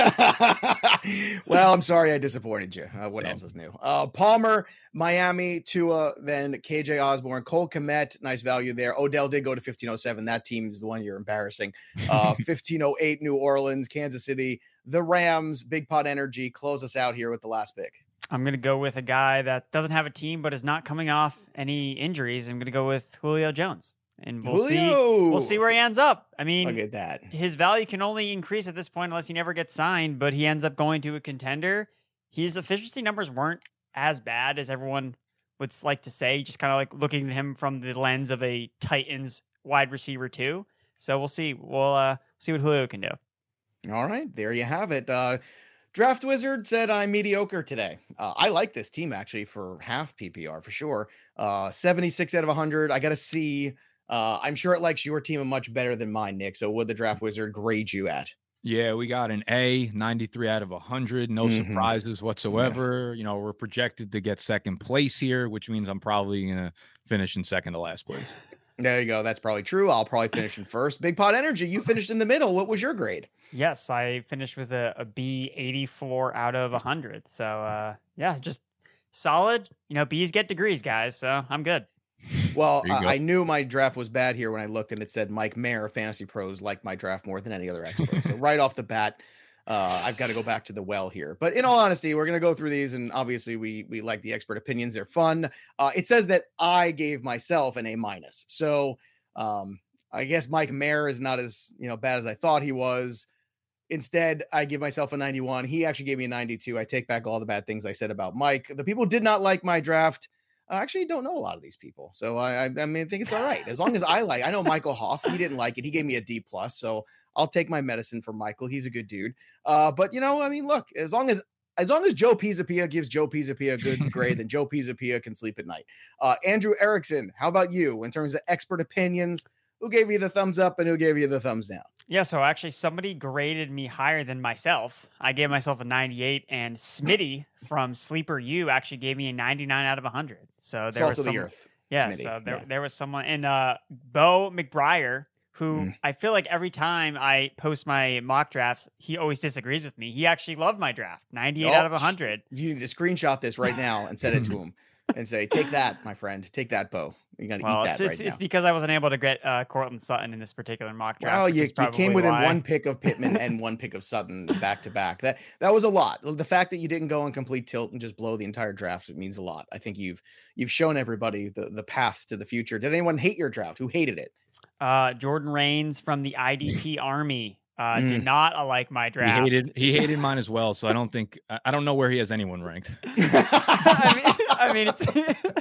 first. Well, I'm sorry I disappointed you. Uh, what yeah. else is new? Uh, Palmer, Miami, Tua, then K J Osborne, Cole Kmet, nice value there. Odell did go to fifteen oh seven. That team is the one you're embarrassing. Uh, fifteen oh eight, New Orleans, Kansas City, the Rams, Big Pot Energy. Close us out here with the last pick. I'm going to go with a guy that doesn't have a team, but is not coming off any injuries. I'm going to go with Julio Jones, and we'll Julio. see. We'll see where he ends up. I mean, look at that. His value can only increase at this point unless he never gets signed. But he ends up going to a contender. His efficiency numbers weren't as bad as everyone would like to say. Just kind of like looking at him from the lens of a Titans wide receiver too. So we'll see. We'll uh, see what Julio can do. All right, there you have it. Uh, Draft Wizard said I'm mediocre today. Uh, I like this team actually for half P P R for sure. Uh, seventy-six out of one hundred. I got a C. Uh, I'm sure it likes your team much better than mine, Nick. So what would the Draft Wizard grade you at? Yeah, we got an A, ninety-three out of one hundred. No mm-hmm. surprises whatsoever. Yeah. You know, we're projected to get second place here, which means I'm probably going to finish in second to last place. There you go. That's probably true. I'll probably finish in first. Big Pot Energy, you finished in the middle. What was your grade? Yes, I finished with a, a B, eighty-four out of one hundred. So, uh, yeah, just solid. You know, B's get degrees, guys. So I'm good. Well, uh, I knew my draft was bad here when I looked and it said Mike Mayer, Fantasy Pros, liked my draft more than any other expert. So right off the bat, uh, I've got to go back to the well here. But in all honesty, we're going to go through these, and obviously we we like the expert opinions. They're fun. Uh, it says that I gave myself an A minus. So um, I guess Mike Mayer is not as you know bad as I thought he was. Instead, I give myself a ninety-one. He actually gave me a ninety-two. I take back all the bad things I said about Mike. The people did not like my draft. I actually don't know a lot of these people. So I, I, I mean, I think it's all right. As long as I like, I know Michael Hoff, he didn't like it. He gave me a D plus. So I'll take my medicine for Michael. He's a good dude. Uh, but you know, I mean, look, as long as, as long as Joe Pisapia gives Joe Pisapia a good grade, then Joe Pisapia can sleep at night. Uh, Andrew Erickson, how about you in terms of expert opinions? Who gave you the thumbs up and who gave you the thumbs down? Yeah, so actually somebody graded me higher than myself. I gave myself a ninety-eight, and Smitty from Sleeper U actually gave me a ninety-nine out of one hundred. So there Salt was of some, the earth. Yeah, Smitty. so there, yeah. there was someone, and uh, Bo McBriar, who mm. I feel like every time I post my mock drafts, he always disagrees with me. He actually loved my draft, ninety-eight oh, out of one hundred. You need to screenshot this right now and send it to him and say, take that, my friend. Take that, Bo. You got to well, eat that it's, right it's, now. It's because I wasn't able to get uh, Cortland Sutton in this particular mock draft. Well, you, you came within why. one pick of Pittman and one pick of Sutton back to back. That that was a lot. The fact that you didn't go on complete tilt and just blow the entire draft, it means a lot. I think you've you've shown everybody the, the path to the future. Did anyone hate your draft? Who hated it? Uh, Jordan Rains from the I D P Army uh, mm. did not uh, like my draft. He hated he hated mine as well. So I don't think I don't know where he has anyone ranked. I mean, I mean it's.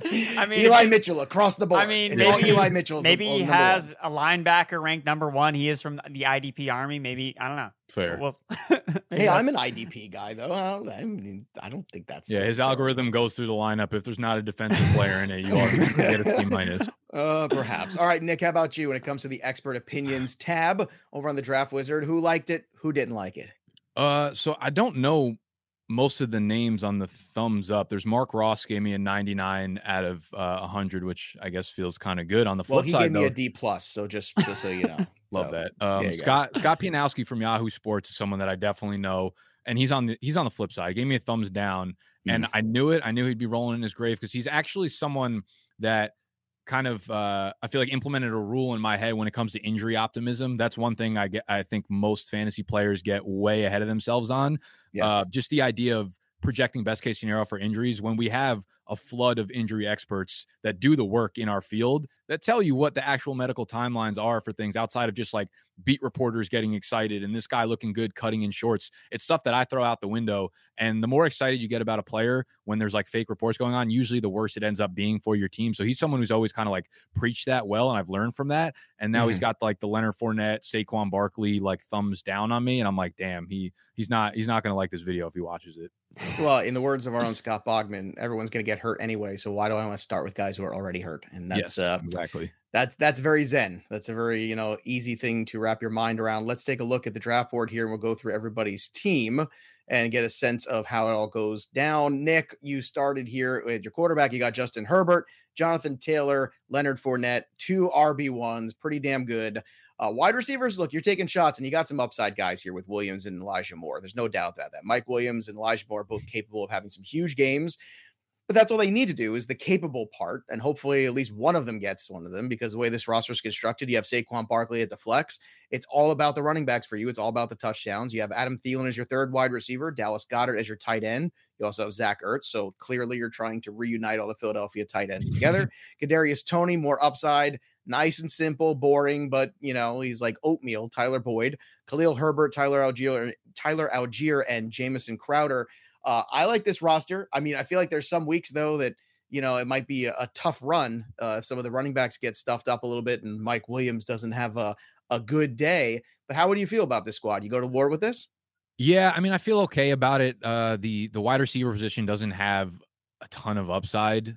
I mean, Eli Mitchell across the board. I mean, It's all maybe Eli Mitchell's maybe a- he number has ones. a linebacker ranked number one. He is from the I D P Army. Maybe I don't know. Fair. We'll, Hey, maybe I'm that's- an I D P guy though. I don't, I mean, I don't think that's Yeah, his necessarily- algorithm goes through the lineup. If there's not a defensive player in it, you already get a C minus. Uh, perhaps. All right, Nick, how about you when it comes to the expert opinions tab over on the Draft Wizard? Who liked it? Who didn't like it? Uh, so I don't know most of the names on the thumbs up. There's Mark Ross gave me a ninety-nine out of uh, one hundred, which I guess feels kind of good. On the flip Well, he side, gave me though, a D plus, so just, just so you know. love So, that. there Um, you go. Scott Scott Pianowski from Yahoo Sports is someone that I definitely know, and he's on the he's on the flip side. He gave me a thumbs down, and I knew it. I knew he'd be rolling in his grave because he's actually someone that kind of uh, I feel like implemented a rule in my head when it comes to injury optimism. That's one thing I get. I think most fantasy players get way ahead of themselves on. Yes. Uh, just the idea of projecting best case scenario for injuries when we have a flood of injury experts that do the work in our field that tell you what the actual medical timelines are for things outside of just like beat reporters getting excited and this guy looking good cutting in shorts. It's stuff that I throw out the window. And the more excited you get about a player when there's like fake reports going on, usually the worse it ends up being for your team. So he's someone who's always kind of like preached that well. And I've learned from that. And now Mhm. he's got like the Leonard Fournette, Saquon Barkley, like thumbs down on me. And I'm like, damn, he he's not, he's not going to like this video if he watches it. Well, in the words of our own Scott Bogman, everyone's going to get hurt anyway. So why do I want to start with guys who are already hurt? And that's Yes, uh, exactly. that's that's very zen. That's a very you know easy thing to wrap your mind around. Let's take a look at the draft board here, and we'll go through everybody's team and get a sense of how it all goes down. Nick, you started here with your quarterback. You got Justin Herbert, Jonathan Taylor, Leonard Fournette, two R B ones, pretty damn good. Uh, wide receivers, look, you're taking shots, and you got some upside guys here with Williams and Elijah Moore. There's no doubt about that. Mike Williams and Elijah Moore are both capable of having some huge games, but that's all they need to do is the capable part, and hopefully at least one of them gets one of them because the way this roster is constructed, you have Saquon Barkley at the flex. It's all about the running backs for you. It's all about the touchdowns. You have Adam Thielen as your third wide receiver, Dallas Goedert as your tight end. You also have Zach Ertz, so clearly you're trying to reunite all the Philadelphia tight ends together. Kadarius Toney, more upside. Nice and simple, boring, but you know, he's like oatmeal. Tyler Boyd, Khalil Herbert, Tyler Algier, Tyler Algier, and Jamison Crowder. Uh, I like this roster. I mean, I feel like there's some weeks though that you know it might be a, a tough run. Uh, if some of the running backs get stuffed up a little bit, and Mike Williams doesn't have a a good day. But how would you feel about this squad? You go to war with this? Yeah, I mean, I feel okay about it. Uh, the the wide receiver position doesn't have a ton of upside,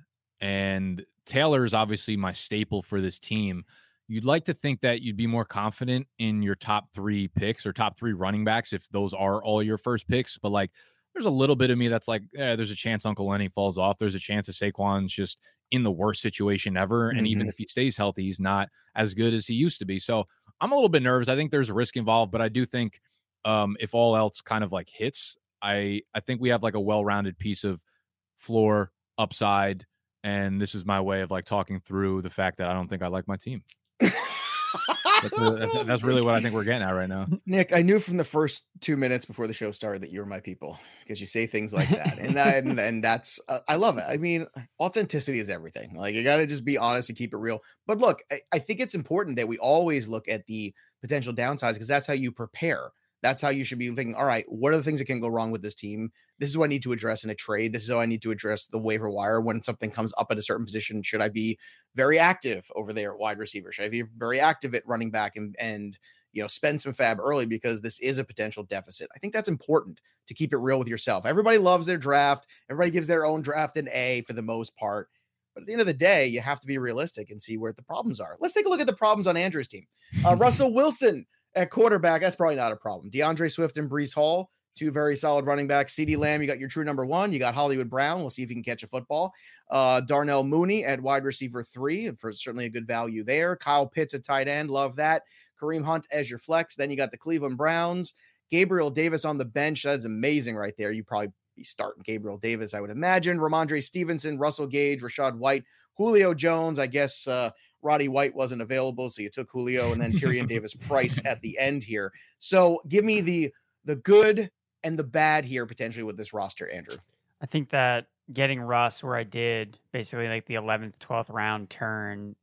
and Taylor is obviously my staple for this team. You'd like to think that you'd be more confident in your top three picks or top three running backs if those are all your first picks. But like, there's a little bit of me that's like, eh, there's a chance Uncle Lenny falls off. There's a chance that Saquon's just in the worst situation ever. And Mm-hmm. even if he stays healthy, he's not as good as he used to be. So I'm a little bit nervous. I think there's a risk involved, but I do think um, if all else kind of like hits, I, I think we have like a well-rounded piece of floor upside. And this is my way of like talking through the fact that I don't think I like my team. That's, that's, that's really what I think we're getting at right now. Nick, I knew from the first two minutes before the show started that you were my people because you say things like that, and that, and, and that's uh, I love it. I mean, authenticity is everything. Like you got to just be honest and keep it real. But look, I, I think it's important that we always look at the potential downsides because that's how you prepare. That's how you should be thinking. All right, what are the things that can go wrong with this team? This is what I need to address in a trade. This is how I need to address the waiver wire when something comes up at a certain position. Should I be very active over there at wide receiver? Should I be very active at running back and and you know spend some fab early because this is a potential deficit? I think that's important to keep it real with yourself. Everybody loves their draft. Everybody gives their own draft an A for the most part. But at the end of the day, you have to be realistic and see where the problems are. Let's take a look at the problems on Andrew's team. Uh, Russell Wilson at quarterback, that's probably not a problem. DeAndre Swift and Breece Hall, two very solid running backs. CeeDee Lamb, you got your true number one. You got Hollywood Brown. We'll see if he can catch a football. Uh, Darnell Mooney at wide receiver three, for certainly a good value there. Kyle Pitts at tight end, love that. Kareem Hunt as your flex. Then you got the Cleveland Browns. Gabriel Davis on the bench. That's amazing right there. You probably be starting Gabriel Davis, I would imagine. Ramondre Stevenson, Russell Gage, Rashad White, Julio Jones. I guess uh, Roddy White wasn't available, so you took Julio, and then Tyrion Davis Price at the end here. So give me the the good and the bad here potentially with this roster, Andrew. I think that getting Russ where I did, basically like the eleventh, twelfth round turn, it just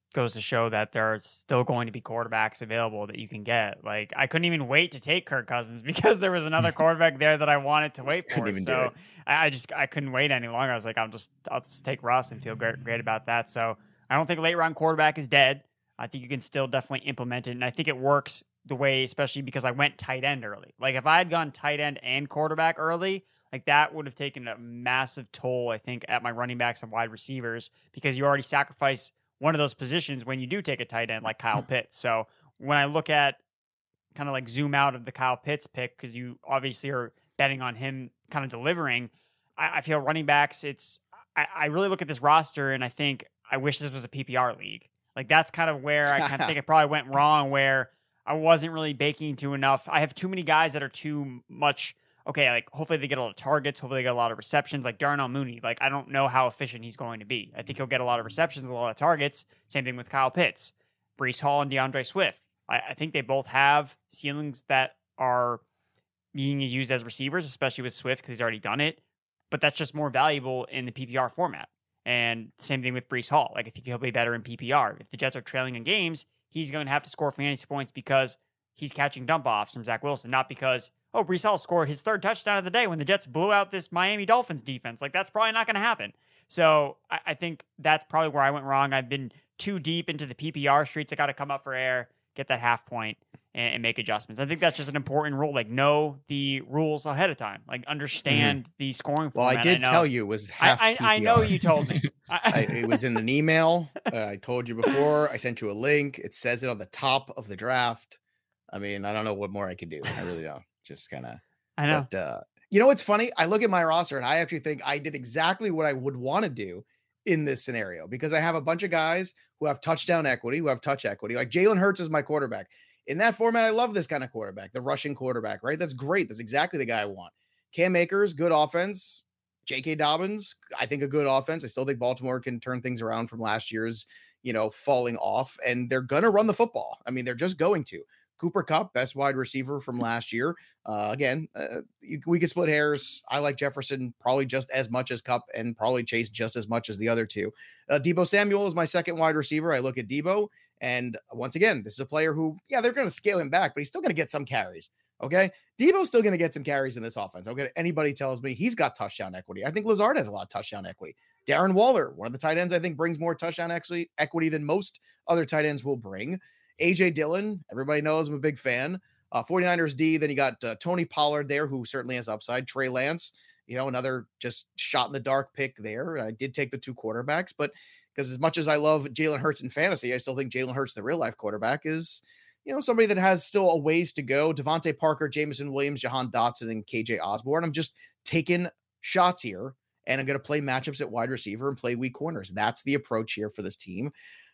goes to show that there are still going to be quarterbacks available that you can get. Like, I couldn't even wait to take Kirk Cousins because there was another quarterback there that I wanted to wait for. Even so I, I just I couldn't wait any longer. I was like, I'm just I'll just take Russ and feel great, great about that. So I don't think late round quarterback is dead. I think you can still definitely implement it, and I think it works the way, especially because I went tight end early. Like, if I had gone tight end and quarterback early, like, that would have taken a massive toll, I think, at my running backs and wide receivers, because you already sacrifice one of those positions when you do take a tight end like Kyle Pitts. So when I look at kind of like zoom out of the Kyle Pitts pick, because you obviously are betting on him kind of delivering, I, I feel running backs, it's, I, I really look at this roster and I think I wish this was a P P R league. Like, that's kind of where I kind of think it probably went wrong, where I wasn't really baking to enough. I have too many guys that are too much. Okay, like, hopefully they get a lot of targets. Hopefully they get a lot of receptions. Like Darnell Mooney, like, I don't know how efficient he's going to be. I think he'll get a lot of receptions, a lot of targets. Same thing with Kyle Pitts, Breece Hall, and DeAndre Swift. I, I think they both have ceilings that are being used as receivers, especially with Swift because he's already done it. But that's just more valuable in the P P R format. And same thing with Breece Hall. Like, I think he'll be better in P P R. If the Jets are trailing in games, he's going to have to score fantasy points because he's catching dump offs from Zach Wilson, not because, oh, Breece Hall scored his third touchdown of the day when the Jets blew out this Miami Dolphins defense. Like, that's probably not going to happen. So I, I think that's probably where I went wrong. I've been too deep into the P P R streets. I got to come up for air, get that half point, and, and make adjustments. I think that's just an important rule. Like, know the rules ahead of time. Like, understand mm-hmm. the scoring well, format. I did I tell you it was half I, I, I know you told me. I, it was in an email. Uh, I told you before. I sent you a link. It says it on the top of the draft. I mean, I don't know what more I could do. I really don't. Just kind of. I know. But, uh, you know what's funny? I look at my roster and I actually think I did exactly what I would want to do in this scenario, because I have a bunch of guys who have touchdown equity, who have touch equity. Like Jalen Hurts is my quarterback. In that format, I love this kind of quarterback, the rushing quarterback, right? That's great. That's exactly the guy I want. Cam Akers, good offense. J K. Dobbins, I think a good offense. I still think Baltimore can turn things around from last year's, you know, falling off, and they're going to run the football. I mean, they're just going to. Cooper Kupp, best wide receiver from last year. Uh, again, uh, you, we could split hairs. I like Jefferson probably just as much as Kupp, and probably Chase just as much as the other two. Uh, Deebo Samuel is my second wide receiver. I look at Deebo, and once again, this is a player who, yeah, they're going to scale him back, but he's still going to get some carries. Okay. Deebo's still going to get some carries in this offense. Okay. Anybody tells me he's got touchdown equity. I think Lazard has a lot of touchdown equity. Darren Waller, one of the tight ends, I think brings more touchdown equity equity than most other tight ends will bring. A J Dillon, everybody knows I'm a big fan. Uh, 49ers D, then you got uh, Tony Pollard there, who certainly has upside. Trey Lance, you know, another just shot in the dark pick there. I did take the two quarterbacks, but because as much as I love Jalen Hurts in fantasy, I still think Jalen Hurts, the real life quarterback, is, you know, somebody that has still a ways to go. Devontae Parker, Jameson Williams, Jahan Dotson, and K J Osborne. I'm just taking shots here, and I'm going to play matchups at wide receiver and play weak corners. That's the approach here for this team.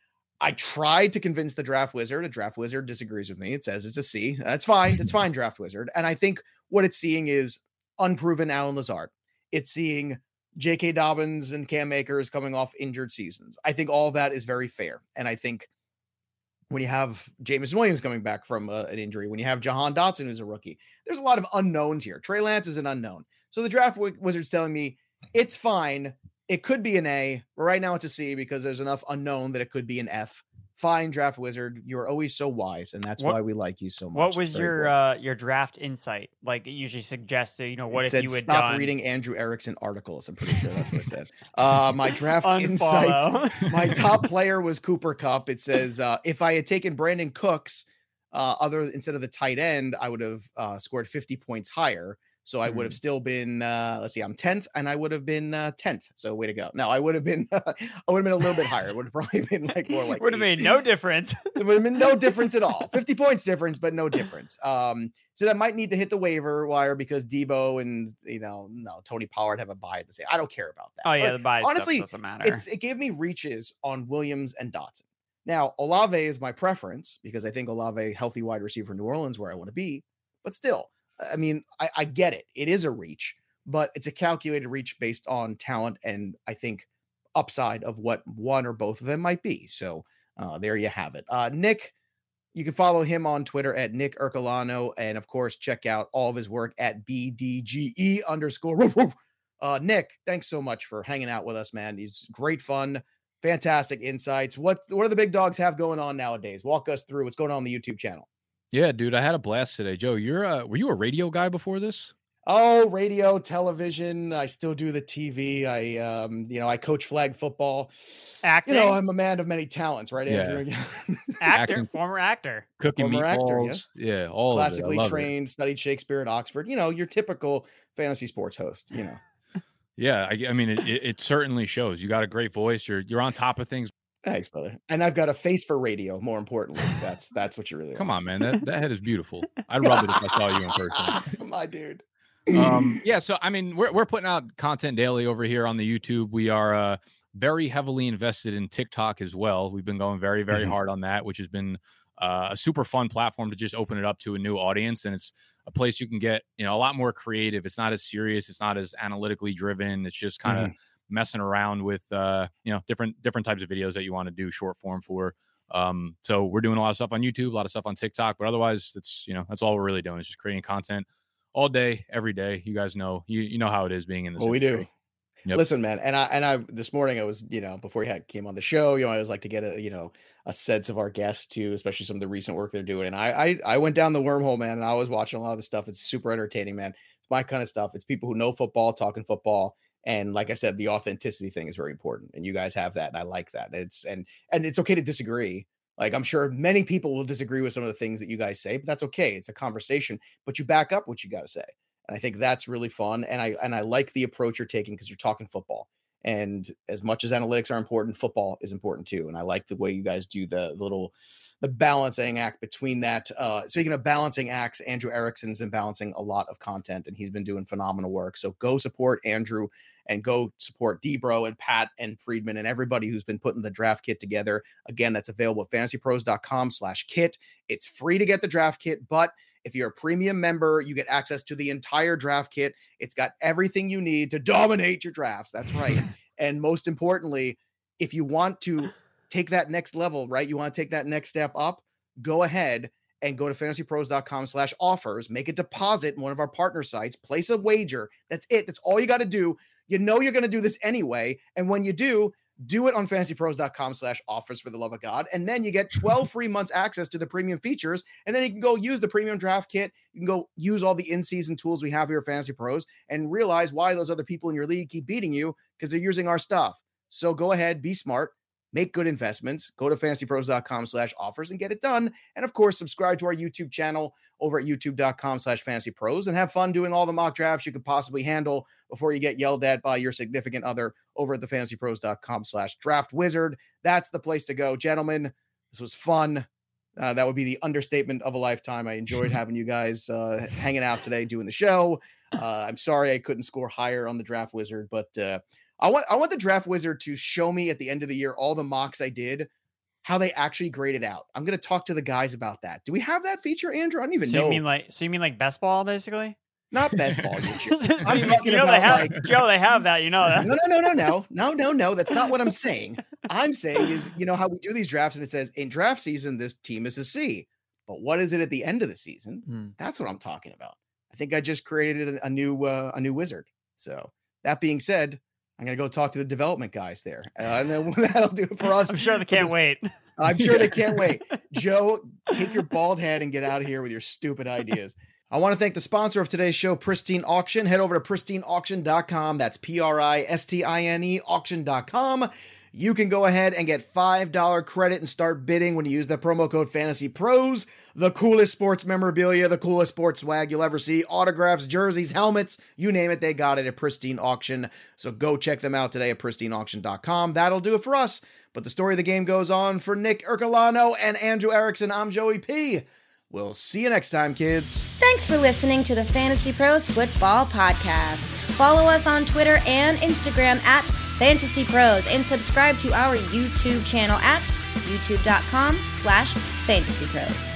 I tried to convince the Draft Wizard. A Draft Wizard disagrees with me. It says it's a C. That's fine. It's fine, Draft Wizard. And I think what it's seeing is unproven Allen Lazard. It's seeing J K. Dobbins and Cam Akers coming off injured seasons. I think all of that is very fair. And I think when you have Jameson Williams coming back from uh, an injury, when you have Jahan Dotson, who's a rookie, there's a lot of unknowns here. Trey Lance is an unknown. So the Draft Wizard's telling me it's fine. It could be an A, but right now it's a C because there's enough unknown that it could be an F. Fine, Draft Wizard. You're always so wise, and that's what, why we like you so much. What was your uh, your draft insight? Like, it usually suggests, you know, what it if said, you would stop done... reading Andrew Erickson articles. I'm pretty sure that's what it said. Uh, my draft insights. My top player was Cooper Kupp. It says uh, if I had taken Brandon Cooks, uh, other instead of the tight end, I would have uh, scored fifty points higher. So I would have still been, uh, let's see, I'm tenth, and I would have been uh, tenth. So way to go. No, I would have been, uh, I would have been a little bit higher. It would have probably been like more like would have made no difference. It would have been no difference at all. fifty points difference, but no difference. Um, so I might need to hit the waiver wire because Deebo and, you know, no, Tony Pollard have a buy at the same. I don't care about that. Oh yeah, but the buy honestly stuff doesn't matter. It's it gave me reaches on Williams and Dotson. Now Olave is my preference because I think Olave, healthy wide receiver in New Orleans, where I want to be, but still. I mean, I, I get it. It is a reach, but it's a calculated reach based on talent and I think upside of what one or both of them might be. So uh, there you have it. Uh, Nick, you can follow him on Twitter at Nick Ercolano. And of course, check out all of his work at B D G E underscore. Uh, Nick, thanks so much for hanging out with us, man. It's great fun. fantastic insights. What what do the big dogs have going on nowadays? Walk us through what's going on on the YouTube channel. Yeah, dude, I had a blast today. Joe, you're a, were you a radio guy before this? Oh, radio, television. I still do the T V. I, um, you know, I coach flag football. Acting. You know, I'm a man of many talents, right, Yeah. Andrew? actor, Acting. former actor. Cooking Former actor, meatballs. yes. Yeah, all Classically of it. I love trained, studied Shakespeare at Oxford. You know, your typical fantasy sports host, you know. it. Yeah, I, I mean, it, it, it certainly shows. You got a great voice. You're you're on top of things. Thanks, brother. And I've got a face for radio, more importantly. That's that's what you really Come want. on, man. That, that head is beautiful. I'd rub it if I saw you in person. My dude. um yeah so I mean we're we're putting out content daily over here on the YouTube. We are uh very heavily invested in TikTok as well. We've been going very very Mhm. hard on that, which has been uh, a super fun platform to just open it up to a new audience, and it's a place you can get, you know, a lot more creative. It's not as serious, it's not as analytically driven. It's just kind of Mm-hmm. messing around with uh you know different different types of videos that you want to do short form for. Um so we're doing a lot of stuff on YouTube, a lot of stuff on TikTok, but otherwise it's, you know, that's all we're really doing is just creating content all day, every day. You guys know, you you know how it is being in this Well, we do. industry. Yep. Listen, man, and I and I this morning I was, you know, before you had came on the show, you know, I always like to get a, you know, a sense of our guests too, especially some of the recent work they're doing. And I I I went down the wormhole, man, and I was watching a lot of the stuff. It's super entertaining, man. It's my kind of stuff. It's people who know football, talking football. And like I said, the authenticity thing is very important. And you guys have that. And I like that. It's and and it's okay to disagree. Like, I'm sure many people will disagree with some of the things that you guys say, but that's okay. It's a conversation, but you back up what you got to say. And I think that's really fun. And I and I like the approach you're taking because you're talking football. And as much as analytics are important, football is important too. And I like the way you guys do the little the balancing act between that. Uh, speaking of balancing acts, Andrew Erickson's been balancing a lot of content and he's been doing phenomenal work. So go support Andrew and go support Debro and Pat and Friedman and everybody who's been putting the draft kit together. Again, that's available at fantasypros.com slash kit. It's free to get the draft kit, but if you're a premium member, you get access to the entire draft kit. It's got everything you need to dominate your drafts. That's right. And most importantly, if you want to take that next level, right? You want to take that next step up, go ahead and go to fantasypros.com slash offers, make a deposit in one of our partner sites, place a wager. That's it. That's all you got to do. You know you're going to do this anyway. And when you do, do it on fantasypros.com slash offers for the love of God. And then you get twelve free months access to the premium features. And then you can go use the premium draft kit. You can go use all the in-season tools we have here at Fantasy Pros and realize why those other people in your league keep beating you because they're using our stuff. So go ahead, be smart, make good investments, go to fantasypros.com slash offers and get it done. And of course, subscribe to our YouTube channel over at youtube.com slash fantasypros and have fun doing all the mock drafts you could possibly handle before you get yelled at by your significant other over at the fantasypros.com slash draft wizard. That's the place to go. Gentlemen, this was fun. Uh, that would be the understatement of a lifetime. I enjoyed having you guys uh, hanging out today, doing the show. Uh, I'm sorry I couldn't score higher on the draft wizard, but uh, I want I want the draft wizard to show me at the end of the year all the mocks I did, how they actually graded out. I'm going to talk to the guys about that. Do we have that feature, Andrew? I don't even so know. You mean like so you mean like best ball basically? Not best ball. You So I'm you, talking you know about they have like Joe, they have that, you know that. no, no, no, no, no, no, no, no. That's not what I'm saying. I'm saying is, you know how we do these drafts and it says in draft season, this team is a C, but what is it at the end of the season? Hmm. That's what I'm talking about. I think I just created a, a new, uh, a new wizard. So that being said, I'm going to go talk to the development guys there. Uh, and then that'll do it for us. I'm sure they can't Because- wait. I'm sure they can't wait. Joe, take your bald head and get out of here with your stupid ideas. I want to thank the sponsor of today's show, Pristine Auction. Head over to pristine auction dot com. That's P R I S T I N E auction dot com. You can go ahead and get five dollars credit and start bidding when you use the promo code Fantasy Pros. The coolest sports memorabilia, the coolest sports swag you'll ever see. Autographs, jerseys, helmets, you name it, they got it at Pristine Auction. So go check them out today at pristine auction dot com. That'll do it for us. But the story of the game goes on for Nick Ercolano and Andrew Erickson. I'm Joey P. We'll see you next time, kids. Thanks for listening to the Fantasy Pros Football Podcast. Follow us on Twitter and Instagram at Fantasy Pros and subscribe to our YouTube channel at youtube.com slash Fantasy Pros.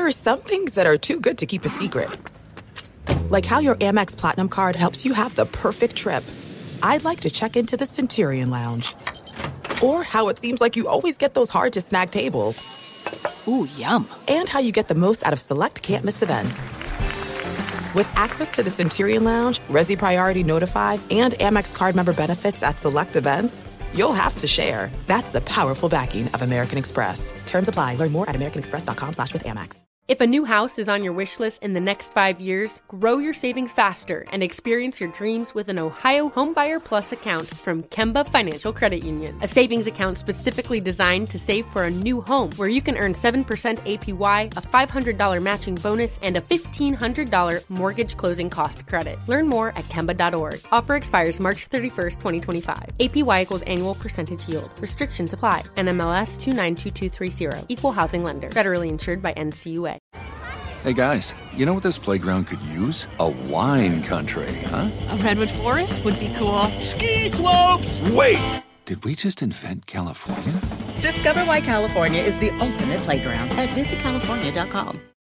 are some things that are too good to keep a secret. Like how your Amex Platinum card helps you have the perfect trip. I'd like to check into the Centurion Lounge. Or how it seems like you always get those hard-to-snag tables. Ooh, yum. And how you get the most out of select can't-miss events. With access to the Centurion Lounge, Resi Priority Notified, and Amex card member benefits at select events, you'll have to share. That's the powerful backing of American Express. Terms apply. Learn more at americanexpress.com slash with Amex. If a new house is on your wish list in the next five years, grow your savings faster and experience your dreams with an Ohio Homebuyer Plus account from Kemba Financial Credit Union. A savings account specifically designed to save for a new home where you can earn seven percent A P Y, a five hundred dollars matching bonus, and a fifteen hundred dollars mortgage closing cost credit. Learn more at Kemba dot org. Offer expires March thirty-first, twenty twenty-five. A P Y equals annual percentage yield. Restrictions apply. N M L S two nine two two three zero. Equal housing lender. Federally insured by N C U A. Hey guys, you know what this playground could use? A wine country, huh? A redwood forest would be cool. Ski slopes! Wait! Did we just invent California? Discover why California is the ultimate playground at visit california dot com.